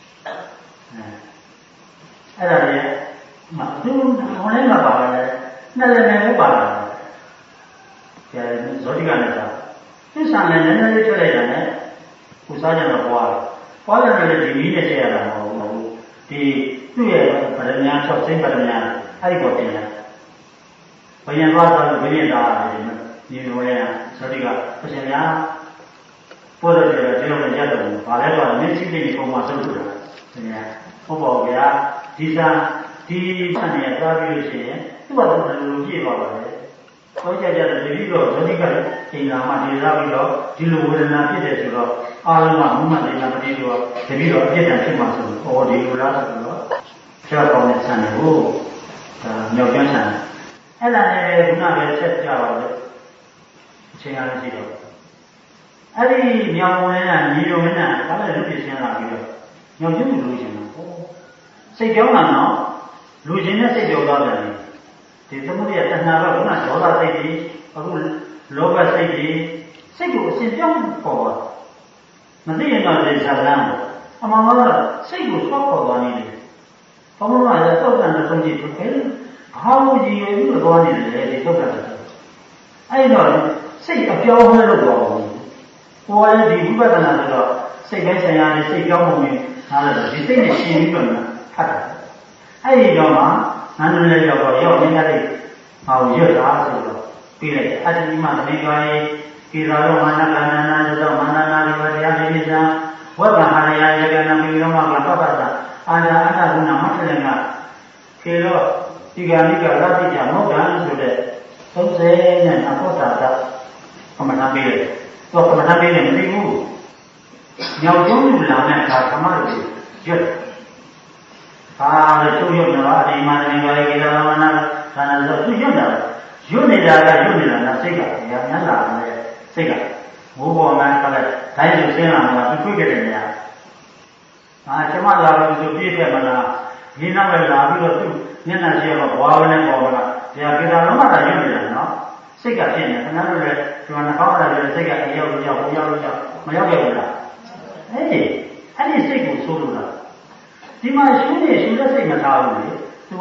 အဲအဲ့ဒါတွေမသူဟိုလည်းမပါဘူးလေနှစ်လည်းလည်းပါလာတယ်ကျဇောတိကလည်းသာသူဆန်လည်းနည်းနည်းလေးထွက်လိုက်တာနဲ့ကိုစားကြတော့ပွားတယ်ပွားတယ်လည်းဒီနည်းနဲ့ထည့်ရတာမဟုတ်ဘူးဒီသူ့ရဲ့ဗရမညာ၆စိတ်ဗရမညာအဲ့ဒီပေါ်တင်တယ်ဘယံသွားတော့ဘယံသားတယ်ညီတော်ရဲ့ဇောတိကပရှင်များပို့တယ်ဆိုတော့ဒီလိုနဲ့ရတယ်ဘာလဲတော့မျက်စိတိပုံမှာသုတ်ဆိုတာဒီနေ့ဟုတ်ပါဘူးဗျာဒီစားဒီဆန်ရသွားပြီးလို့ရှိရင်သူ့ဘာလို့လူကြည့်ပါပါလဲခေါ်ကြကြတယ်ဒီလိုဇောတိကချိန်လာမှဒီစားပြီးတော့ဒီလိုဝေဒနာဖြစ်တယ်ဆိုတော့အာလုံးကမုမတေနာပတိတော့တတိတော့အပြစ်ဒဏ်ဖြစ်မှာဆိုတော့အော်ဒီလိုလားဆိုတော့ကျောင်းကောင်းတဲ့ဆန်ကိုဒါမြောက်ကျန်းဆန်အဲ့ဒါလည်းခုနကဆက်ကြပါလို့အချိန်အားရှိတော့အဲ့ဒီမြောင်ဝင်ကညီတော်ဝင်ကဘာလဲလူပြင်းရှင်းလာပြီးတော့မြောင်ကျင်းလူချင်းတော့ဟောစိတ်ကြောင်းတာနော်လူချင်းနဲ့စိတ်ကြောသွားတယ်ဒီသမုဒိယတဏှာကခုနဒေါသစိတ်ကြီးအခုလောဘစိတ်ကြီးစိတ်ကိုအစဉ်ပြောင်းပေါ်တာမသိရင်တော့ဒီဇာလန်းအမှန်မှန်တော့စိတ်ကိုဆော့ပေါ်သွားနေတယ်ဘုံဘုံကလည်းသောက်တဲ့ဆုံးကြည့်တယ်ဘာလို့ကြီးရွယ်ပြီးတော့နေတယ်ဒီသောက်တဲ့အဲ့တော့စိတ်အပြောင်းလဲလို့တော့ကိုယ်လည်းဒီဝိပဿနာဆိုတော့စိတ်တိုင်းဆိုင်ရာနဲ့စိတ်ကြောင်းပုံနဲ့ဟာလည်းဒီစိတ်နဲ့ရှင်းပြီးတော့ဖတ်တာအဲ့ဒီတော့မှနန္ဒလည်းရောက်တော့ရောက်နေတဲ့စိတ်ဟောရွတ်တာဆိုတော့ပြီးလိုက်အတ္တိမသမေကျော်ရေးဒီသာရောမာနကနာနာသောမာနနာဒီဝတရားပြည့်စုံဝတ်ကဟာရယကနာမိရောမကပပ္ပသအာရအတ္တကုဏမထလည်းကခေတော့ဒီကဏိကရတိကြမောဒံဆိုတဲ့သုံးဆယ်နဲ့အဖို့တာကပမနာပေးတယ်တော့ပမနာပေးတယ်မသိဘူးညောင်ကျုံးလူလာတဲ့အခါဓမ္မတွေရွတ်ဟာလည်းချုပ်ရွတ်တော့အဒီမာနေကြလေကိလာမနာသာနာဆိုသူရွတ်တာရွတ်နေတာကရွတ်နေတာကစိတ်ကညံ့လာတယ်စိတ်ကဘိုးဘောမှန်းကလည်းဒိုင်းလိုဆင်းလာမှာသူတွေ့ကြတဲ့နေရာဟာကျမလာလို့သူပြည့်ခဲ့မလားဒီနောက်လည်းလာပြီးတော့သူမျက်နှာရှိတော့ဘွားဝနဲ့ပေါ်လာတရားကိလာလုံးမသာရွတ်နေတာနော်စိတ်ကဖြစ်နေခဏလို့လည်းဒီမှာနှာခေါင်းလာပြီးစိတ်ကအရောက်ရောက်ဟိုရောက်ရောက်မရောက်ခဲ့ဘူးလားအဲ့ဒီအဲ့ဒီစိတ်ကိုဆိုးလို့လားဒီမှာရှင်းနေရှင်းတဲ့စိတ်မထားဘူးလေသူက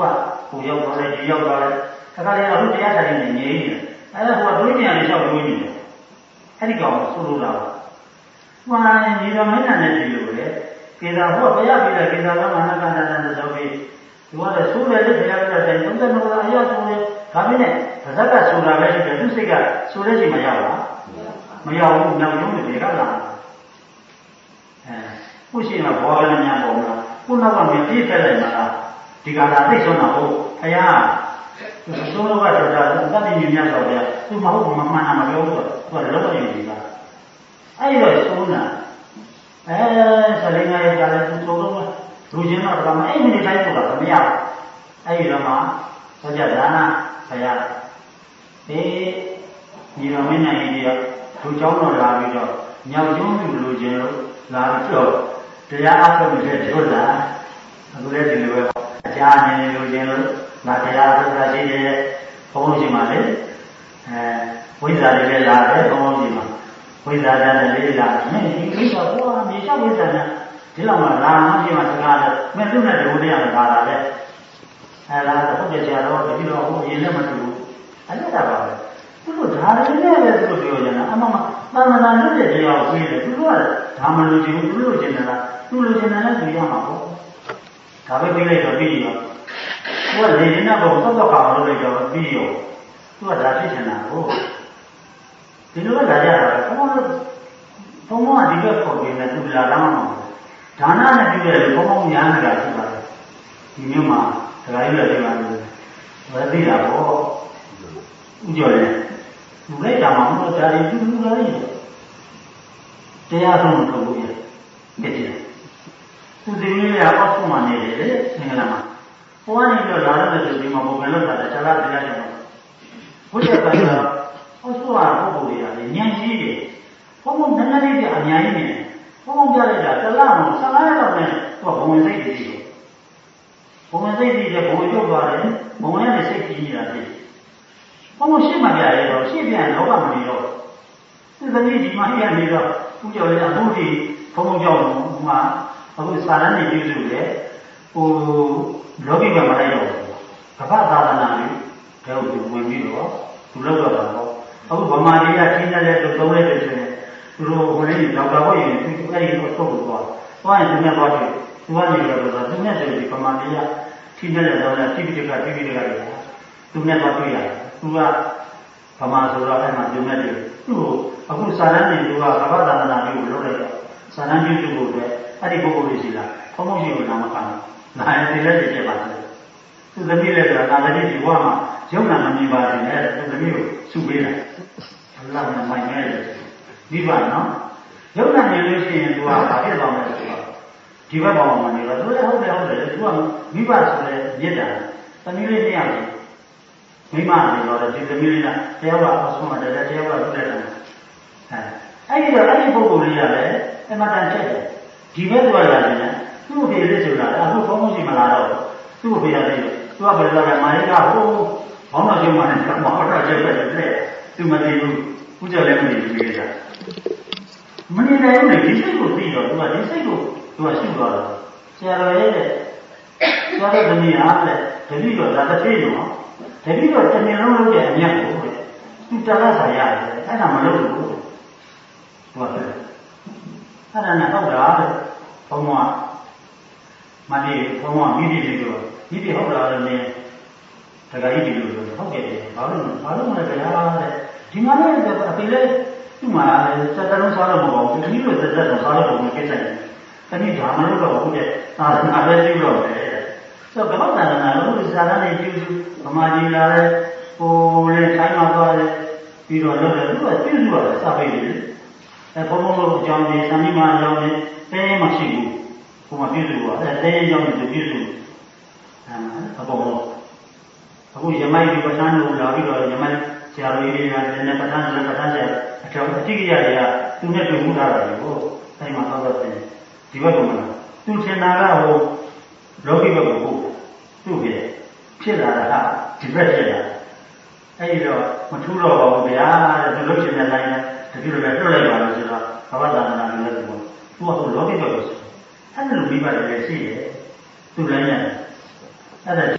ကိုရောက်သွားတယ်ဒီရောက်သွားတယ်တခါတည်းအခုတရားထိုင်နေနေနေအဲ့ဒါကတွေးပြန်နေလျှောက်တွေးနေတယ်အဲ့ဒီကောင်ဆိုလိုတာမှန်ညီတော်မင်းနဲ့တည်းလို့လေကေသာဟောဘုရားပြတဲ့ကေသာကမနကန္တန်ဆိုပြီးဒီကတော့ဆိုးတယ်လေဘုရားပြတဲ့သုံးသက်တော်အရာဆိုတယ်ဒါပေမဲ့ဗဇက်ကဆိုတာပဲရှိတယ်သူစိတ်ကဆိုတဲ့ချိန်မရောက်လားမရောက်ဘူးနောက်ရုံးတွေကလာအဲခုရှိမှဘောကလည်းညာပေါ်လာခုနောက်ကမြပြည့်ထက်လိုက်မှာလားဒီကလာသိဆုံးတာဟုတ်ဘုရားသုံးတော့ကတော့ဒါသတ္တိဉာဏ်များတော့ဗျာသူမဟုတ်မမှန်တာမပြောဘူးဆိုတော့သူကလောကကြီးကြီးပါအဲ့ဒီတော့သုံးတာအဲဆလင်းရရဲ့ကြားလဲသူသုံးတော့လူချင်းတော့ကမအဲ့ဒီတိုင်းဆိုတာမရဘူးအဲ့ဒီတော့မှဆိုကြဒါနာဘုရားဒီညီတော်မင်းနိုင်ကြီးကသူเจ้าတော်လာပြီးတော့ညောင်ကျုံးလူလူချင်းလို့လာပြီးတော့တရားအထုတ်တဲ့ကျွတ်လာအခုလည်းဒီလိုပဲအကြာနေနေလူချင်းလို့ငါတရားထုတ်တာရှိတယ်ဘုန်းကြီးမှလေအဲဝိဇ္ဇာတွေလည်းလာတယ်ဘုန်းကြီးမှဝိဇ္ဇာတန်လေးလာမင်းဒီကိစ္စဟောမြေချဝိဇ္ဇာနဲ့ဒီလောက်မှလာမှရှိမှစကားတယ်မင်းသူ့နဲ့ဒုတိယမှာလာတယ်အဲလာတော့ဟုတ်တယ်ဆရာတော်ဒီလိုဟိုရင်းနဲ့မတူဘူးအဲ့ဒါပါပဲသူတို့ဒါလည်းလည်းပဲသူတို့ပြောကြတာအမှန်မှသာမဏေလွတ်တဲ့တရားကိုပြီးတယ်သူတို့ကဒါမလို့ချင်ဘူးသူတို့ချင်တယ်လားသူလိုချင်တယ်လည်းသူရမှာပေါ့ဒါပဲပြီးလိုက်တော့ပြီးရောသူကလေရင်နဲ့ပေါ့သောက်တော့ကောင်လို့လိုက်တော့ပြီးရောသူကဒါဖြစ်ချင်တာကိုဒီလိုကလာကြတာဘုန်းတော်ဘုန်းတော်ကဒီဘက်ပေါ်ပြီးနေသူလာလာမှာဒါနနဲ့ပြုတယ်ဘုန်းတော်ညာနေတာရှိပါတယ်ဒီမျိုးမှာဒကာကြီးလည်းဒီမှာလို့မသိတာပေါ့ဥကြော်တယ်လူလိုက်တာမှမဟုတ်ဒါတွေသူလူလာနေတရားဆုံးထုတ်လို့ရတယ်ဖြစ်တယ်သူဒီလိုလေအောက်ဆုံးမှနေတယ်လေသင်္ကလာမှာဘဝနေပြီးတော့လာတဲ့သူဒီမှာဘုံကလောက်တာခြားလာတရားတယ်ဘုရားကလည်းအောက်ဆုံးကပုဂ္ဂိုလ်တွေရတယ်ဉာဏ်ရှိတယ်ဘုံဘုံနည်းနည်းလေးပြအများကြီးနေဘုံဘုံပြလိုက်တာတလားတော့ဆလာရတော့နဲ့သူကဘုံဝင်စိတ်ကြီးတယ်ဘုံဝင်စိတ်ကြီးတယ်ဘုံရုပ်သွားတယ်ဘုံရဲ့စိတ်ကြီးနေတာဖြစ်ဘုံရှိမှပြရတော့ရှိပြန်လောကမနေတော့သူသမီးဒီမှာပြနေတော့သူကြော်ရအခုဒီဘုံဘုံကြောင့်ဟိုမှာအခုစာရန်နေပြုစုတယ်ဟိုလောကီဘက်မှာလိုက်တော့ကပ္ပသာသနာကြီးတော့သူဝင်ပြီးတော့သူလောက်တော့တာပေါ့အခုဗမာပြည်ကရှင်းတဲ့သူသုံးတဲ့ဆိုရင်သူတို့ဟိုလေးဒေါက်တာဘုရင်သူအဲ့ဒီတော့ထုတ်လို့သွားသွားရင်သူနဲ့သွားတယ်သူကနေတော့သူနဲ့ဆိုဒီဗမာပြည်ကရှင်းတဲ့တော့တိပိဋကတိပိဋကတွေသူနဲ့သွားတွေ့ရတယ်သူကဗမာဆိုတော့အဲ့မှာသူနဲ့တွေ့သူ့အခုစာရန်နေသူကကပ္ပသာသနာကြီးကိုလုပ်လိုက်တော့စာရန်ပြုစုဖို့အတွက်အဲ့ဒီပုဂ္ဂိုလ်တွေရှိလားဘုံဘုံရှိလို့နာမခံဘူးနာရင်သိလဲသိချက်ပါလေသူသမီးလည်းဆိုတာနာသမီးဒီဘဝမှာရုပ်နာမမြင်ပါစေနဲ့သူသမီးကိုစုပေးတာအလ္လာဟ်နဲ့မိုင်နေတယ်ဒီပါနော်ရုပ်နာမြင်လို့ရှိရင်သူကဘာဖြစ်သွားမလဲဆိုတော့ဒီဘက်ပေါ်မှာနေတော့သူလည်းဟုတ်တယ်ဟုတ်တယ်သူကမိဘဆိုတဲ့မြစ်တာသမီးလေးတယောက်မိမနေတော့ဒီသမီးလေးကတရားပါအဆုံးတယ်တရားပါလုပ်တယ်အဲအဲ့ဒီတော့အဲ့ဒီပုဂ္ဂိုလ်လေးကလည်းအမှန်တန်ချက်တယ်ဒီဘက်သွားရတယ်သူ့ဖေလေးဆိုတာအခုဘုံဘုံရှိမလာတော့သူ့ဖေရတယ်သူကဘယ်လိုလဲမာရိကဟိုဘောင်းတော်ကျုံမှနဲ့မောင်တော်ကျုံပဲတဲ့သူမသိဘူးဥကြလည်းမသိဘူးပြေးကြမနေနိုင်ဘူးလေဒီစိတ်ကိုသိတော့သူကဒီစိတ်ကိုသူကရှုသွားတော့ဆရာတော်ရဲ့တဲ့ဆရာတော်သမီးအားတဲ့တတိတော်ဒါတစ်သေးနော်တတိတော်တစ်မျိုးလုံးလုပ်တဲ့အမြတ်ကိုတဲ့သူတလားဆရာရတယ်အဲ့ဒါမလုပ်ဘူးဟုတ်တယ်အဲ့ဒါနဲ့ဟုတ်လားတဲ့ဘုံကမနေဘုံကမိတိတွေပြောမိတိဟုတ်လားလည်းတခါကြီးဒီလိုပြောဟုတ်တယ်ဘာလို့ဘာလို့လဲတရားတဲ့ဒီမှာလည်းအဖေလည်းဒီမှာလည်းစက်တလုံးစားလို့မဟုတ်ဘူးဒီလိုစက်တလုံးစားလို့မကိစ္စနဲ့တနည်းဒါမှလို့တော့ဟုတ်တယ်အာဒါပဲကြည့်လို့ပဲဆိုတော့ဘာသာနာလို့ဇာတ်နဲ့ကြည့်ဗမာကြီးလာတဲ့ဟိုလေတိုင်းမှာသွားတယ်ပြီးတော့လုပ်တယ်သူကပြည့်စုံတယ်စာပေတယ်အဲဘုံဘုံလို့အကြောင်းကြီးသံဃာမအကြောင်းကြီးတဲမရှိဘူးဘုံမှာပြည့်စုံတော့အဲတဲအကြောင်းကြီးပြည့်စုံအဲဘုံဘုံအခုယမိုက်ဒီပဋ္ဌာန်းကိုလာပြီးတော့ယမိုက်ဆရာတော်ကြီးတွေကလည်းပဋ္ဌာန်းလည်းပဋ္ဌာန်းဆက်အကြောင်းအတိအကျတွေကသူနဲ့တွေ့မှုထားတာကိုအဲဒီမှာသောက်တော့တယ်ဒီဘက်ကမှသူထင်တာကဟိုလောကီဘက်ကိုဟုတ်သူ့ရဲ့ဖြစ်လာတာကဒီဘက်ဖြစ်လာအဲဒီတော့မထူးတော့ပါဘူးဗျာတဲ့သူလုပ်ချင်တဲ့လိုင်းနဲ့တတိယလည်းလွတ်လိုက်ပါလို့ဆိုတော့ဘဝသာသနာလည်းလည်းပေါ့သူကဟိုလောကီဘက်ကိုအဲ့ဒါလိုမိပါတယ်လည်းရှိတယ်သူလည်းနဲ့အဲ့ဒါတရားကတကယ်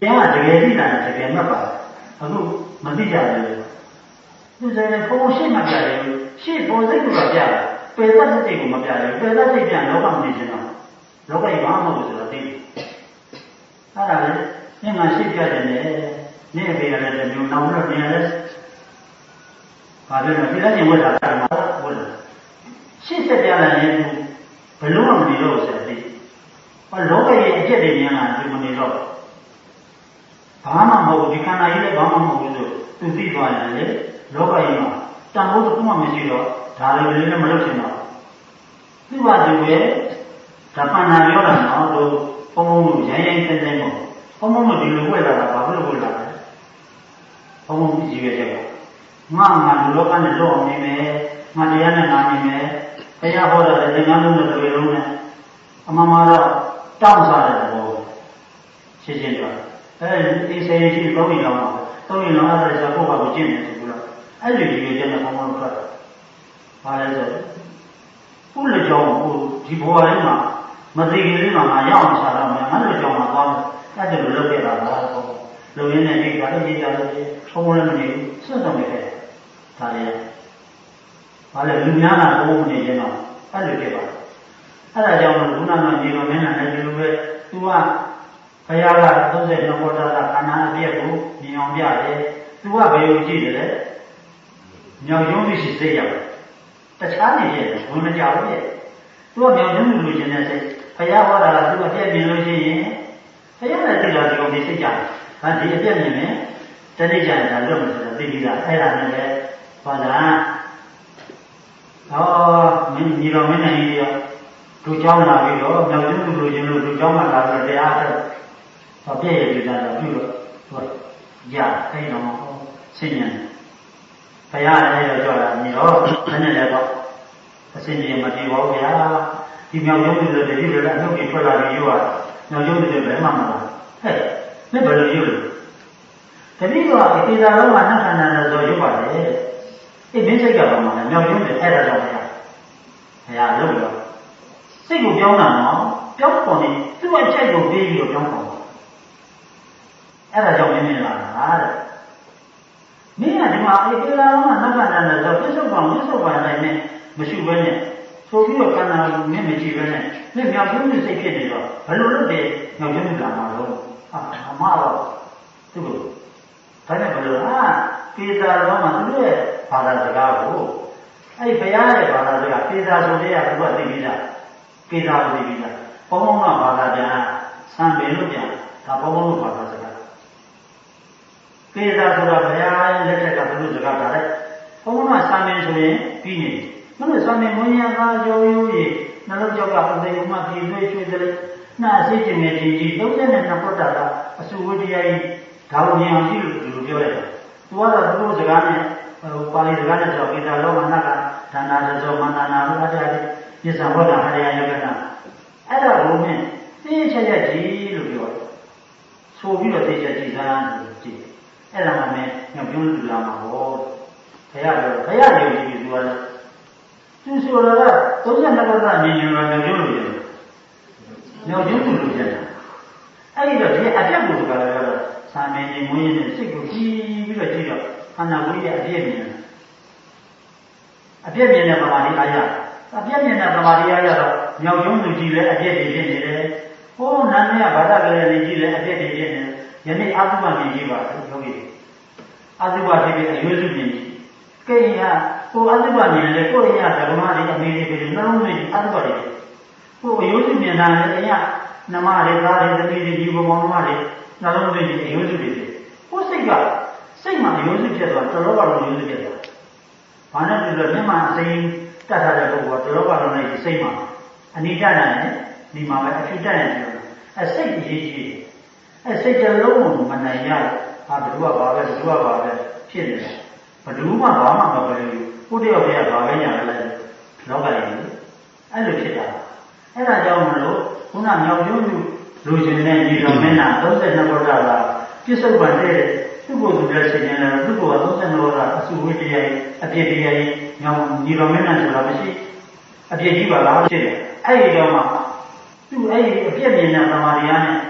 ယ်သိတာနဲ့တကယ်မှတ်ပါအခုမသိကြဘူးသူစတဲ့ဘုံရှင်းမှပြတယ်ရှင်းပေါ်စိတ်ကပြတာပယ်သတ်စိတ်ကိုမပြတယ်ပယ်သတ်စိတ်ပြန်လောကမနေချင်တော့လောကကြီးဘာမှမဟုတ်ဘူးဆိုတော့သိတယ်အဲ့ဒါလေညငါရှင်းပြတယ်နဲ့နေ့ပေရတယ်မျိုးနောက်တော့ပြန်လဲဘာလို့လဲဒီလည်းဝတ်တာကမှဝတ်တယ်ရှင်းဆက်ပြလာရင်ဘယ်လို့မှမနေတော့ဆိုသိဘာလောကရဲ့အကျက်တွေများလာဒီမနေတော့ဘာမှမဟုတ်ဒီခန္ဓာကြီးလည်းဘာမှမဟုတ်ဘူးဆိုသူသိသွားတယ်လေလောကကြီးမှာတန်ဖိုးတစ်ခုမှမရှိတော့ဒါလည်းလည်းမလုပ်ချင်တော့သူ့ဘာသူရဲ့ဒါပဏာပြောတာနော်တို့ဘုံဘုံတို့ရိုင်းရိုင်းစင်းစင်းပေါ့ဘုံဘုံတို့ဒီလိုဝဲလာတာဘာလို့ဝဲလာလဲဘုံဘုံကြည့်ရတဲ့ငါငါလူလောကနဲ့လောအောင်နေမယ်ငါတရားနဲ့ငါနေမယ်တရားဟောတာလည်းသင်္ကန်းလုံးနဲ့တွေ့လုံးနဲ့အမှန်မှာတော့တောင်းစားတဲ့ဘောရှင်းရှင်းပြောအဲဒီစေရှိသုံးရင်လောက်မှာသုံးရင်လောက်အဲ့ဒါဆိုကိုယ့်ဘာကိုကျင့်နေတယ်ဆိုတော့အဲ့ဒီဒီလိုကျင့်တဲ့ဘုံဘုံတို့ကဘာလဲဆိုခုလက်ကြောင်းကိုဒီဘဝလေးမှာမသိခင်လေးမှာငါရအောင်စားတော့မယ်ငါလက်ကြောင်းမှာသွားအဲ့ဒါလိုလုပ်ခဲ့တာလားဘုံလူရင်းနဲ့ဒီကလည်းကြည့်ကြလို့ဘုံဘုံလည်းမနေဘူးစွတ်တော့နေခဲ့ဒါလည်းဘာလဲလူများကဘုံနေခြင်းတော့အဲ့လိုဖြစ်ပါအဲ့ဒါကြောင့်ဘုရားနာညီတော်မင်းနဲ့ဒီလိုပဲသူကဘုရားကသုံးဆယ်နှဘောတာကခန္ဓာအပြည့်ကိုမြင်အောင်ပြတယ်သူကဘယ်လိုကြည့်တယ်လဲမြောက်ရုံးမရှိစိတ်ရောက်တခြားနေရဲ့ဘုံမကြောက်ရဲ့သူကမြောက်ရုံးလူချင်းတဲ့စိတ်ဘုရားဟောတာကသူအပြည့်မြင်လို့ရှိရင်ဘုရားနဲ့သိတာဒီကောင်ဒီစိတ်ကြတယ်ဒါဒီအပြည့်မြင်မယ်တတိယကျန်တာလွတ်မယ်ဆိုတော့သိပြီးသားအဲ့ဒါနဲ့ပဲဟောတာဟောမင်းညီတော်မင်းနဲ့ကြီးရောသူเจ้าလာပြီးတော့မြောက်ရုံးလူလူချင်းလို့သူเจ้าမှလာပြီးတရားထုတ်ဟောပြည့်ရည်ကြတာပြုလို့ဟောရအဲ့တော့ဆင်းရဲဘုရားလည်းတော့ကြောက်လာနေတော့ဘယ်နဲ့လဲတော့အစဉ်ကြီးမတည်ပါဘူးဗျာဒီမြောက်ရုံးလူလူတတိယလည်းအနှုတ်ကြီးထွက်လာပြီးရောမြောက်ရုံးလူလူဘယ်မှမလာဟဲ့မင်းဘယ်လိုယူလို့တတိယကအကေသာလုံးကနှက်ခန္ဓာနဲ့ဆိုရုပ်ပါတယ်အေးမင်းစိတ်ကဘာမှလဲမြောက်ရုံးတယ်အဲ့ဒါကြောင့်ဗျာဘုရားလုံးတော့စိတ်ကိုပြောင်းတာနော်ပြောင်းပေါ်နေသူ့အချက်ကိုပေးပြီးတော့ပြောင်းပေါ်အဲ့ဒါကြောင့်မင်းမင်းလာတာတဲ့မင်းကဒီမှာအေကေသာလုံးကနှက်ခန္ဓာနဲ့ဆိုပြစ္ဆုတ်ကောင်ပြစ္ဆုတ်ကောင်တိုင်းနဲ့မရှိဘဲနဲ့ဆိုပြီးတော့ခန္ဓာကိုမင်းမကြည့်ဘဲနဲ့မင်းမြောက်ရုံးစိတ်ဖြစ်နေတော့ဘယ်လိုလုပ်တယ်မြောက်ရုံးလာမှာတော့အာအမှားတော့သူ့ကိုဒါနဲ့ဘယ်လိုဟာကေသာလုံးမှာသူ့ရဲ့ဘာသာစကားကိုအဲ့ဘုရားရဲ့ဘာသာစကားကေသာဆိုတဲ့ကသူကသိပြီးသားကေသာသိပြီးသားဘုံဘုံကဘာသာပြန်ဆံပင်လို့ပြန်ဒါဘုံဘုံလို့ဘာသာစကားကေသာဆိုတာဘုရားရဲ့လက်ထက်ကဘုလို့စကားဒါလည်းဘုံဘုံကဆံပင်ဆိုရင်ပြီးနေမလို့ဆံပင်မွန်ရကားရိုးရိုးကြီးနှလုံးကြောက်ကပသိယုံမှပြည်သွေးချွေးတယ်နှာစိတ်ကျင်နေကြီးကြီးသုံးတဲ့နဲ့နှစ်ပုဒ်တာကအစုဝိတရားကြီးဒါကိုမြင်အောင်ကြည့်လို့ဒီလိုပြောရတယ်သူကတော့သူတို့စကားနဲ့ဟိုပါဠိစကားနဲ့ဆိုကေသာလောကနကဒါနာဇောမန္တနာဘုရားတရားပြစ္ဆာဝတ္တဟရိယယကနာအဲ့ဒါကိုမြင်သိချက်ချက်ကြီးလို့ပြောတယ်ဆိုပြီးတော့သိချက်ကြည့်စမ်းလို့ကြည့်အဲ့ဒါမှမင်းညပြုံးလူလာမှာဟောဘုရားပြောဘုရားယုံကြည်ပြီးသူကလည်းသူဆိုတော့သုံးဆယ်နှစ်ဘက်ကမြင်ရင်တော့ညပြုံးလို့ရတယ်ညပြုံးလို့ရတယ်အဲ့ဒီတော့ဒီအတက်ကိုကလည်းတော့စာမင်းကြီးမွေးနေတဲ့စိတ်ကိုကြည့်ပြီးတော့ကြည့်တော့ခန္ဓာကိုယ်ရဲ့အပြည့်မြင်တယ်အပြည့်မြင်တဲ့ပမာတိအားရအပြည့်မြင်တဲ့ပမာတိအားရတော့မြောက်ကျုံးသူကြည့်လဲအပြည့်တွေဖြစ်နေတယ်ဟိုးနန်းမြတ်ဘာသာကလေးလေးကြည့်လဲအပြည့်တွေဖြစ်နေတယ်ယနေ့အာသုဘမြင်ကြည့်ပါယောဂီအာသုဘဖြစ်ပြီးအရွေးစုမြင်ကြည့်ကိရိယာဟိုအာသုဘမြင်လေကိုရိယာဓမ္မတွေအမေတွေပြီးနှလုံးသွင်းအာသုဘတွေဟိုအရွေးစုမြင်တာလေအရာနမတွေသားတွေသမီးတွေဒီဘမောင်မတွေနှလုံးသွင်းပြီးအရွေးစုတွေဖြစ်ဟိုစိတ်ကစိတ်မှာအယုံစုဖြစ်သွားတော်တော်ဘာလို့အယုံစုဖြစ်သွားဘာနဲ့ပြောလို့မျက်မှန်အစိမ်းတတ်ထားတဲ့ပုဂ္ဂိုလ်ကတော်တော်ဘာလို့လဲစိတ်မှာအနိတ္တနဲ့ဒီမှာပဲအဖြစ်တတ်နေတယ်အဲစိတ်အရေးကြီးအဲစိတ်ကြလုံးကိုမနိုင်ရဟာဘယ်သူကဘာပဲဘယ်သူကဘာပဲဖြစ်နေတယ်ဘယ်သူမှဘာမှမပြောဘူးကိုတယောက်တည်းကဘာပဲညာလဲလောကကြီးအဲ့လိုဖြစ်တာအဲ့ဒါကြောင့်မလို့ခုနမြောက်ကျုံးလူချင်းနဲ့ညီတော်မင်းနာသုံးဆယ်နှစ်ဘုရားကပြစ္ဆုတ်ပန်တဲ့သူ့ကိုယ်သူလည်းသိနေတယ်သူ့ကိုယ်ကသုံးဆယ်နှစ်ဘုရားအစုဝိတရားအပြည့်တရားကြီးညောင်ညီတော်မင်းနာဆိုတာမရှိအပြည့်ကြီးပါလားဖြစ်တယ်အဲ့ဒီတော့မှသူ့အဲ့ဒီအပြည့်မြင်တဲ့သမာဓိအားနဲ့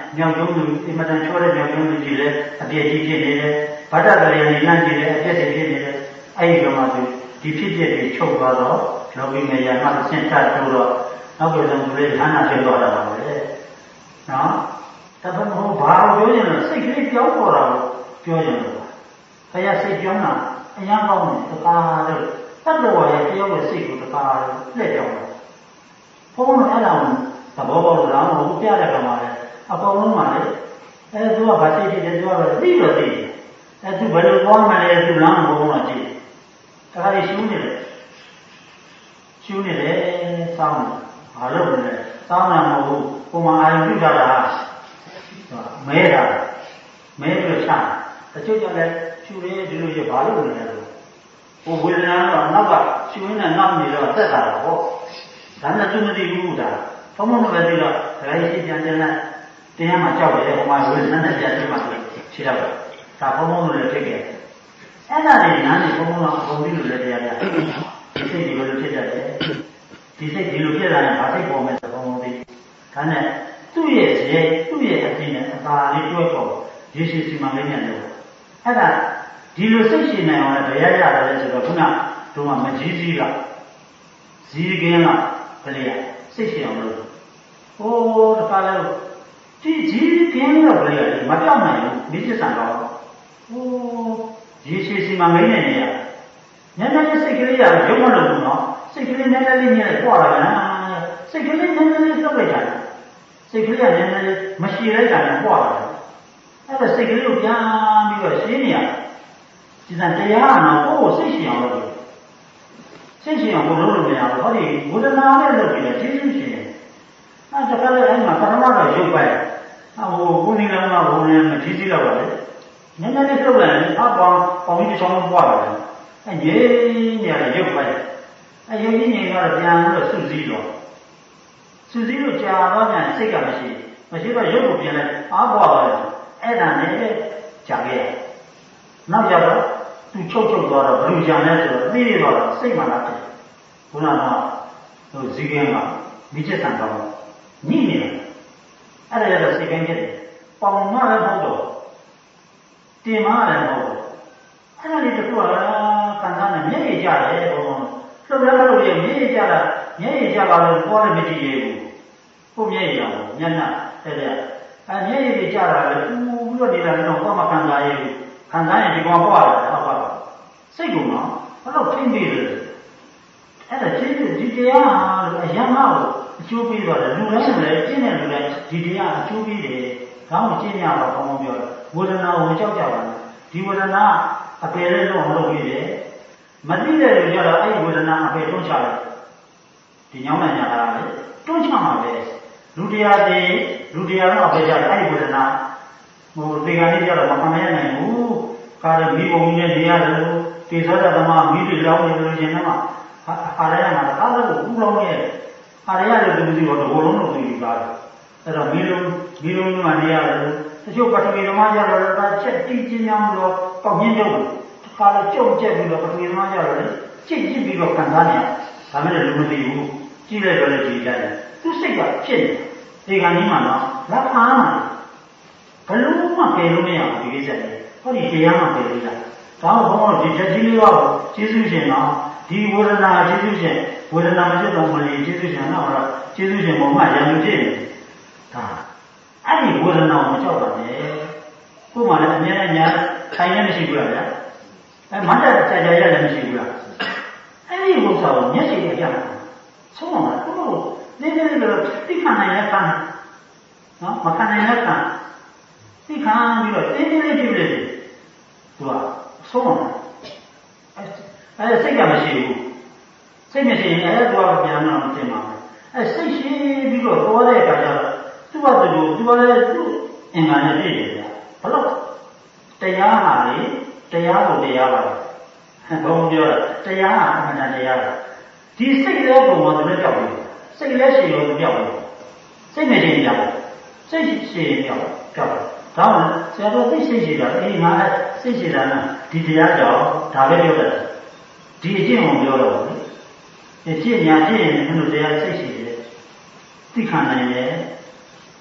မြောက်ကျုံးသူအမတန်ချောတဲ့မြောက်ကျုံးသူကြီးလည်းအပြည့်ကြီးဖြစ်နေတယ်ဗတ္တကလေးနဲ့လမ်းကြည့်တယ်အပြည့်စီဖြစ်နေတယ်အဲ့ဒီတော့မှသူဒီဖြစ်ဖြစ်တွေချုပ်သွားတော့လောကီမေယာမှဆင့်ထတိုးတော့နောက်ပြန်ဆုံးသူလေးဌာနဖြစ်သွားတာပါပဲနော်ဒါပေမဲ့ဘာလို့ပြောရင်လဲစိတ်ကလေးပြောင်းပေါ်တာလို့ပြောရင်လို့ခရစိတ်ပြောင်းတာအများကောင်းတယ်တကားလို့တတ္တဝါရဲ့တယောက်ရဲ့စိတ်ကိုတကားလို့လှည့်ပြောင်းတယ်ဘုန်းတော်အဲ့ဒါကိုသဘောပေါက်လို့လားမဟုတ်ပြတဲ့ကံမှာလေအကောင်လုံးမှာလေအဲသူကဗာစိတ်ဖြစ်တယ်သူကသိတော့သိတယ်အဲသူဘယ်လိုသွားမှလဲသူလမ်းဘုံဘုံကကြည့်တခါလေးရှူးနေတယ်ရှူးနေတယ်စောင်းတယ်ဘာလို့လဲစောင်းတာမဟုတ်ဘူးပုံမှန်အာရုံပြုကြတာမဲတာမဲပြီးချတချို့ကျလည်းရှူရဲဒီလိုရဘာလို့လဲလို့ဟိုဝေဒနာတော့နောက်ကရှူရင်းနဲ့နောက်နေတော့တက်တာပေါ့ဒါနဲ့သူမသိဘူးဒါဘုံဘုံပဲသိတော့ဒကာကြီးပြန်ပြန်လိုက်တရားမှကြောက်တယ်ဟိုမှာဝေဒနာနဲ့ပြန်ပြီးမှခြေတော့ဒါဘုံဘုံလည်းဖြစ်ခဲ့အဲ့ဒါနဲ့နားနေဘုံဘုံကအကုန်ပြီးလို့လည်းတရားပြဒီစိတ်ဒီလိုဖြစ်တတ်တယ်ဒီစိတ်ဒီလိုဖြစ်လာရင်ဘာစိတ်ပေါ်မဲ့ဘုံဘုံသိဒါနဲ့သူ့ရဲ့ရေသူ့ရဲ့အပြင်နဲ့အသာလေးတွဲပေါ်ရေရှိစီမံလေးနဲ့လို့အဲ့ဒါဒီလိုစိတ်ရှင်နိုင်အောင်လည်းဘယ်ရရတယ်လဲဆိုတော့ခုနတို့ကမကြီးကြီးကဇီးကင်းကဘယ်လိုစိတ်ရှင်အောင်လို့ဟိုတခါလဲဒီကြီးကင်းတော့ဘယ်လိုမပြောင်းနိုင်ဘူးမိစ္ဆာတော့ဟိုရေရှိစီမံလေးနဲ့နေရညနေလေးစိတ်ကလေးရရုံမလို့ဘူးနော်စိတ်ကလေးနည်းနည်းလေးနဲ့ပွားလာတယ်စိတ်ကလေးနည်းနည်းလေးသုတ်လိုက်တာစိတ်ကလေးကနည်းနည်းလေးမရှိလိုက်တာနဲ့ပွားလာတယ်အဲ့ဒါစိတ်ကလေးကိုပြန်ပြီးတော့ရှင်းနေရဒီစံတရားကတော့ကိုယ်ကိုစိတ်ရှင်အောင်လုပ်တယ်စိတ်ရှင်အောင်လုပ်လို့မရဘူးဟောဒီဝေဒနာနဲ့လုပ်ပြီးတော့ရှင်းရှင်းရှင်းအဲ့ဒါကလည်းအဲ့မှာပထမတော့ရုပ်ပဲဟိုကိုနေလည်းမဟုတ်ဘူးမကြီးကြီးတော့ပါလေနည်းနည်းလေးသုတ်လိုက်ရင်အပေါင်းပေါင်းပြီးချောင်းပွားလာတယ်အဲ့ငြိမ်းနေရရုပ်ပဲအဲ့ရုပ်ကြီးငြိမ်းတော့ပြန်လို့စုစည်းတော့စုစည်းလို့ကြာတော့ပြန်စိတ်ကမရှိမရှိတော့ရုပ်ကိုပြန်လဲအားပွားသွားတယ်အဲ့ဒါနဲ့ကြာခဲ့နောက်ကြတော့သူချုပ်ချုပ်သွားတော့ဘယ်လိုကြာလဲဆိုတော့သိရတော့စိတ်မှလာတယ်ခုနကဟိုဇီးကင်းကမိချက်ဆံတော့ညှိနေတယ်အဲ့ဒါရတော့စိတ်ကင်းဖြစ်တယ်ပေါင်မလည်းမဟုတ်တော့တင်မလည်းမဟုတ်တော့အဲ့ဒါလေးတခုကကန်သားနဲ့မျက်ရည်ကျတယ်ဘုံလှုပ်လည်းမလှုပ်ရမျက်ရည်ကျတာမျက်ရည်ကျပါလို့ပေါ်လည်းမကြည့်ရဘူးကိုမျက်ရည်ရောညံ့ညံ့တဲ့တဲ့အဲမျက်ရည်တွေကျတာလည်းပူပြီးတော့နေတာတော့ဘာမှခံစားရဘူးခံစားရင်ဒီကောင်ပွားလာတယ်ဟုတ်ပါဘူးစိတ်ကနော်ဘယ်တော့ထိမ့်ပြီးလဲအဲ့ဒါကျေးဇူးဒီတရားလို့အယံမကိုအကျိုးပေးသွားတယ်လူတိုင်းလည်းကျင့်တဲ့လူတိုင်းဒီတရားအကျိုးပေးတယ်ကောင်းကျင့်ရတော့ကောင်းကောင်းပြောတယ်ဝေဒနာကိုကြောက်ကြပါနဲ့ဒီဝေဒနာအပေလေးတော့မလုပ်ပြီးတယ်မသိတဲ့လူကြတော့အဲ့ဒီဝေဒနာအပေတွန်းချတယ်ဒီညောင်းနိုင်ကြတာလေတွန်းချမှာပဲလူတရားတွေလူတရားတော့အပေကြတယ်အဲ့ဒီဝေဒနာဟိုဒီကနေ့ကြတော့မခံရနိုင်ဘူးကာရမီးပုံကြီးနဲ့နေရတယ်တေသောတာသမမီးတွေလောင်းနေလို့ရှင်ကအားရရမှာအားလို့ဘူးလောင်းရဲ့အားရရတယ်သူတို့တော့ဘလုံးလုံးသိပါတယ်အဲ့တော့မီးလုံးမီးလုံးကနေရတယ်တချို့ပထဝီဓမ္မကြတော့ဒါချက်တိကျင်းအောင်လို့ပေါက်ရင်းတော့တစ်ခါတော့ကြုံကျက်ပြီးတော့ပထဝီဓမ္မကြတော့ကြည့်ကြည့်ပြီးတော့ခံစားနေဒါမဲ့လည်းမသိဘူးကြည့်လိုက်တော့လည်းကြည့်ကြတယ်သူစိတ်ကဖြစ်နေဒီကနေ့မှတော့လက်ခံဘယ်လိုမှကယ်လို့မရဘူးဒီကိစ္စလေးဟောဒီတရားမှကယ်လို့ရဒါမှမဟုတ်ဒီချက်ကြီးလေးကကျေးဇူးရှင်တော့ဒီဝေဒနာကျေးဇူးရှင်ဝေဒနာမဖြစ်တော့မလို့ကျေးဇူးရှင်တော့ကျေးဇူးရှင်ပုံမှန်ရံလို့ဖြစ်နေဒါအဲ့ဒီဝေဒနာကိုမကြောက်ပါနဲ့ကို့မှာလည်းအများနဲ့ညာခိုင်ရမရှိဘူးလားဗျာအဲမတ်တက်ကြာကြာရလည်းမရှိဘူးလားအဲ့ဒီဥစ္စာကိုမျက်စိနဲ့ကြားတာဆုံးမှာကို့နည်းနည်းလေးတော့သိခံနိုင်ရခံနော်မခံနိုင်ရခံသိခံပြီးတော့တင်းတင်းလေးဖြစ်လေသူကဆုံးမှာအဲအဲစိတ်ကမရှိဘူးစိတ်မရှိရင်အဲတော့ပြန်တော့မတင်ပါဘူးအဲစိတ်ရှိပြီးတော့သွားတဲ့အခါကျတော့သူ့ဘာသူသူကလည်းသူ့အင်္ဂါနဲ့ပြည့်တယ်ဗျာဘလို့တရားဟာလေတရားကိုတရားပါဘုံပြောတရားဟာအမှန်တရားပါဒီစိတ်လည်းပုံမှန်သူလည်းကြောက်တယ်စိတ်လည်းရှင်လို့သူကြောက်တယ်စိတ်နဲ့ရှင်ကြောက်တယ်စိတ်ရှင်ကြောက်ကြောက်ဒါမှဆရာတော်သိစိတ်ရှိတာအေးငါစိတ်ရှိတာနဲ့ဒီတရားကြောင့်ဒါပဲပြောတယ်ဒီအကျင့်ကိုပြောတော့ဘူးအကျင့်ညာကျင့်ရင်ဘယ်လိုတရားစိတ်ရှိတယ်သိခံနိုင်တယ်ဘ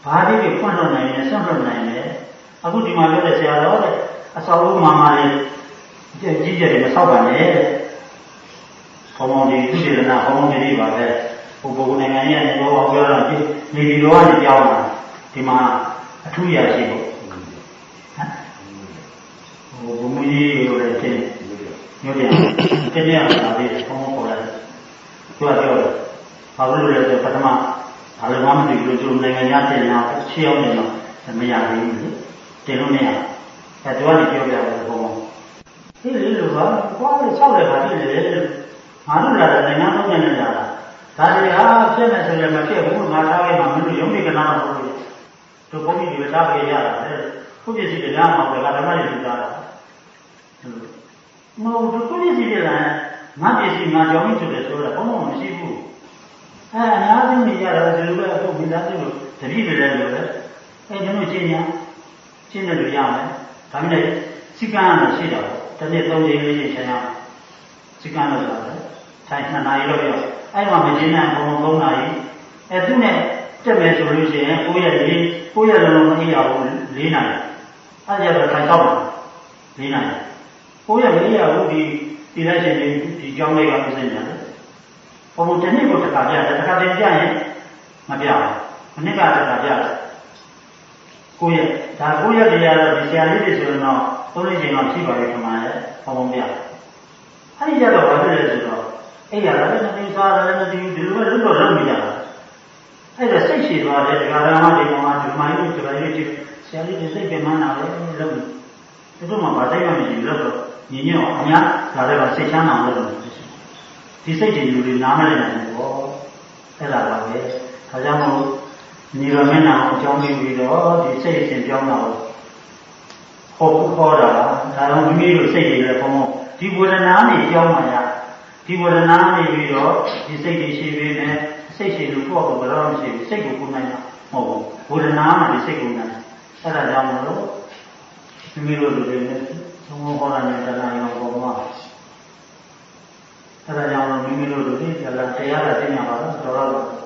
ဘာလေးတွေဖွင့်လို့နိုင်တယ်ဆွန့်လို့နိုင်တယ်အခုဒီမှာပြောတဲ့ဆရာတော်တဲ့အစောဦးမာမာလေးကြီးကျယ်တယ်မဆောက်ပါနဲ့ဘုံဘုံဒီသူတေနာဘုံဘုံတွေပါပဲဘုံဘုံနိုင်ငံရဲ့နေဘောပြောတော့နေပြည်တော်ကနေကြောင်းလာဒီမှာအထူးရရှိဖို့ဟိုဘုံမကြီးလိုလည်းဖြစ်ညွှန်ပြန်တကယ်လာပြီးဘုံဘုံပေါ်လာပြောပြောဘာလို့လဲဆိုပထမဘာလို့မှမသိဘူးသူနိုင်ငံသားတင်လာချေအောင်နေတော့မရဘူးလေတင်လို့မရအဲတော့လည်းပြောပြတယ်ဘုံဘုံဒီလိုလိုပါဘာလို့ဆောက်လဲပါဖြစ်လေငါတို့လာတဲ့နိုင်ငံသုံးနေကြတာဒါတွေဟာဖြစ်နေဆိုရင်မဖြစ်ဘူးငါထားခဲ့မှမင်းတို့ရုံးနေကနာတော့ဘူးတို့ဘုန်းကြီးတွေထားခဲ့ရတာလေခုပြည့်စီတရားမှာပဲဓမ္မတွေယူတာမဟုတ်ဘူးခုပြည့်စီတယ်လားငါပြည့်စီငါကြောင်းကြီးဆိုတယ်ဆိုတော့ဘုံဘုံမရှိဘူးအဲအများစုနေကြတော့ဒီလိုပဲအခုမိသားစုတပည့်တွေလည်းလိုပဲအဲကျွန်တော်ရှင်းညာရှင်းတယ်လို့ရမယ်ဒါပေမဲ့စိကံကတော့ရှိတော့တစ်နေ့သုံးချိန်လေးချိန်ချင်ရစိကံလို့ဆိုတာထိုင်နှစ်နာရီတော့ပြောအဲ့မှာမရှင်းနိုင်ဘုံသုံးနာရီအဲသူနဲ့တက်မယ်ဆိုလို့ရှိရင်ကိုယ့်ရဲ့လေးကိုယ့်ရဲ့လုံးလုံးမအေးရဘူးလေးနာရီအဲ့ကြတော့ထိုင်တော့လေးနာရီကိုယ့်ရဲ့လေးရဘူးဒီဒီလိုက်ရှင်ဒီကြောင်းလေးကပြည့်နေတယ်ဘုံဘုံတစ်နေ့ကိုတစ်ခါပြတယ်တစ်ခါတည်းပြရင်မပြဘူးမနစ်ကတစ်ခါပြတယ်ကိုယ့်ရဲ့ဒါကိုယ့်ရဲ့တရားတော့ဒီဆရာလေးတွေဆိုတော့သုံးလေးချိန်တော့ရှိပါရဲ့ခမရဲ့ဘုံဘုံပြအဲ့ဒီကြတော့ဘာဖြစ်လဲဆိုတော့အဲ့ရလည်းမသိစားလည်းမသိဘူးဒီလိုပဲလွတ်တော့လုပ်နေကြတာအဲ့ဒါစိတ်ရှိသွားတယ်ဒီကရမဒီမှာဒီမိုင်းကိုဒီလိုလေးဆရာလေးတွေစိတ်ပြန်မှန်းတာလေလုပ်တယ်သူတို့မှဗာတိုက်မှမရှိလို့တော့ညီညွတ်အများဒါလည်းပါစိတ်ချမ်းသာလို့လုပ်တယ်ဒီစိတ်တွေလူတွေနားမလည်နိုင်ဘူးပေါ့အဲ့ဒါပါပဲဒါကြောင့်မို့ညီတော်မင်းနာအကြောင်းပြီးတော့ဒီစိတ်ရှင်ပြောင်းတာဟောခေါ်တာဒါတော့မိမိတို့စိတ်တွေလည်းဘုံဘုံဒီဝေဒနာနဲ့ကြောင်းမှရဒီဝေဒနာနေပြီးတော့ဒီစိတ်တွေရှိပြီးနဲ့စိတ်ရှိလို့ကိုယ့်ကိုယ်ဘယ်တော့မှရှိဘူးစိတ်ကိုကိုယ်နိုင်တာမဟုတ်ဘူးဝေဒနာမှဒီစိတ်ကိုနိုင်အဲ့ဒါကြောင့်မလို့မိမိတို့လူတွေနဲ့သုံးဖို့ဟောတာနဲ့တရားရောပေါ်မှာအဲ့ဒါကြောင့်မိမိတို့လူတွေတရားတရားသိညာပါတော့တော်တော့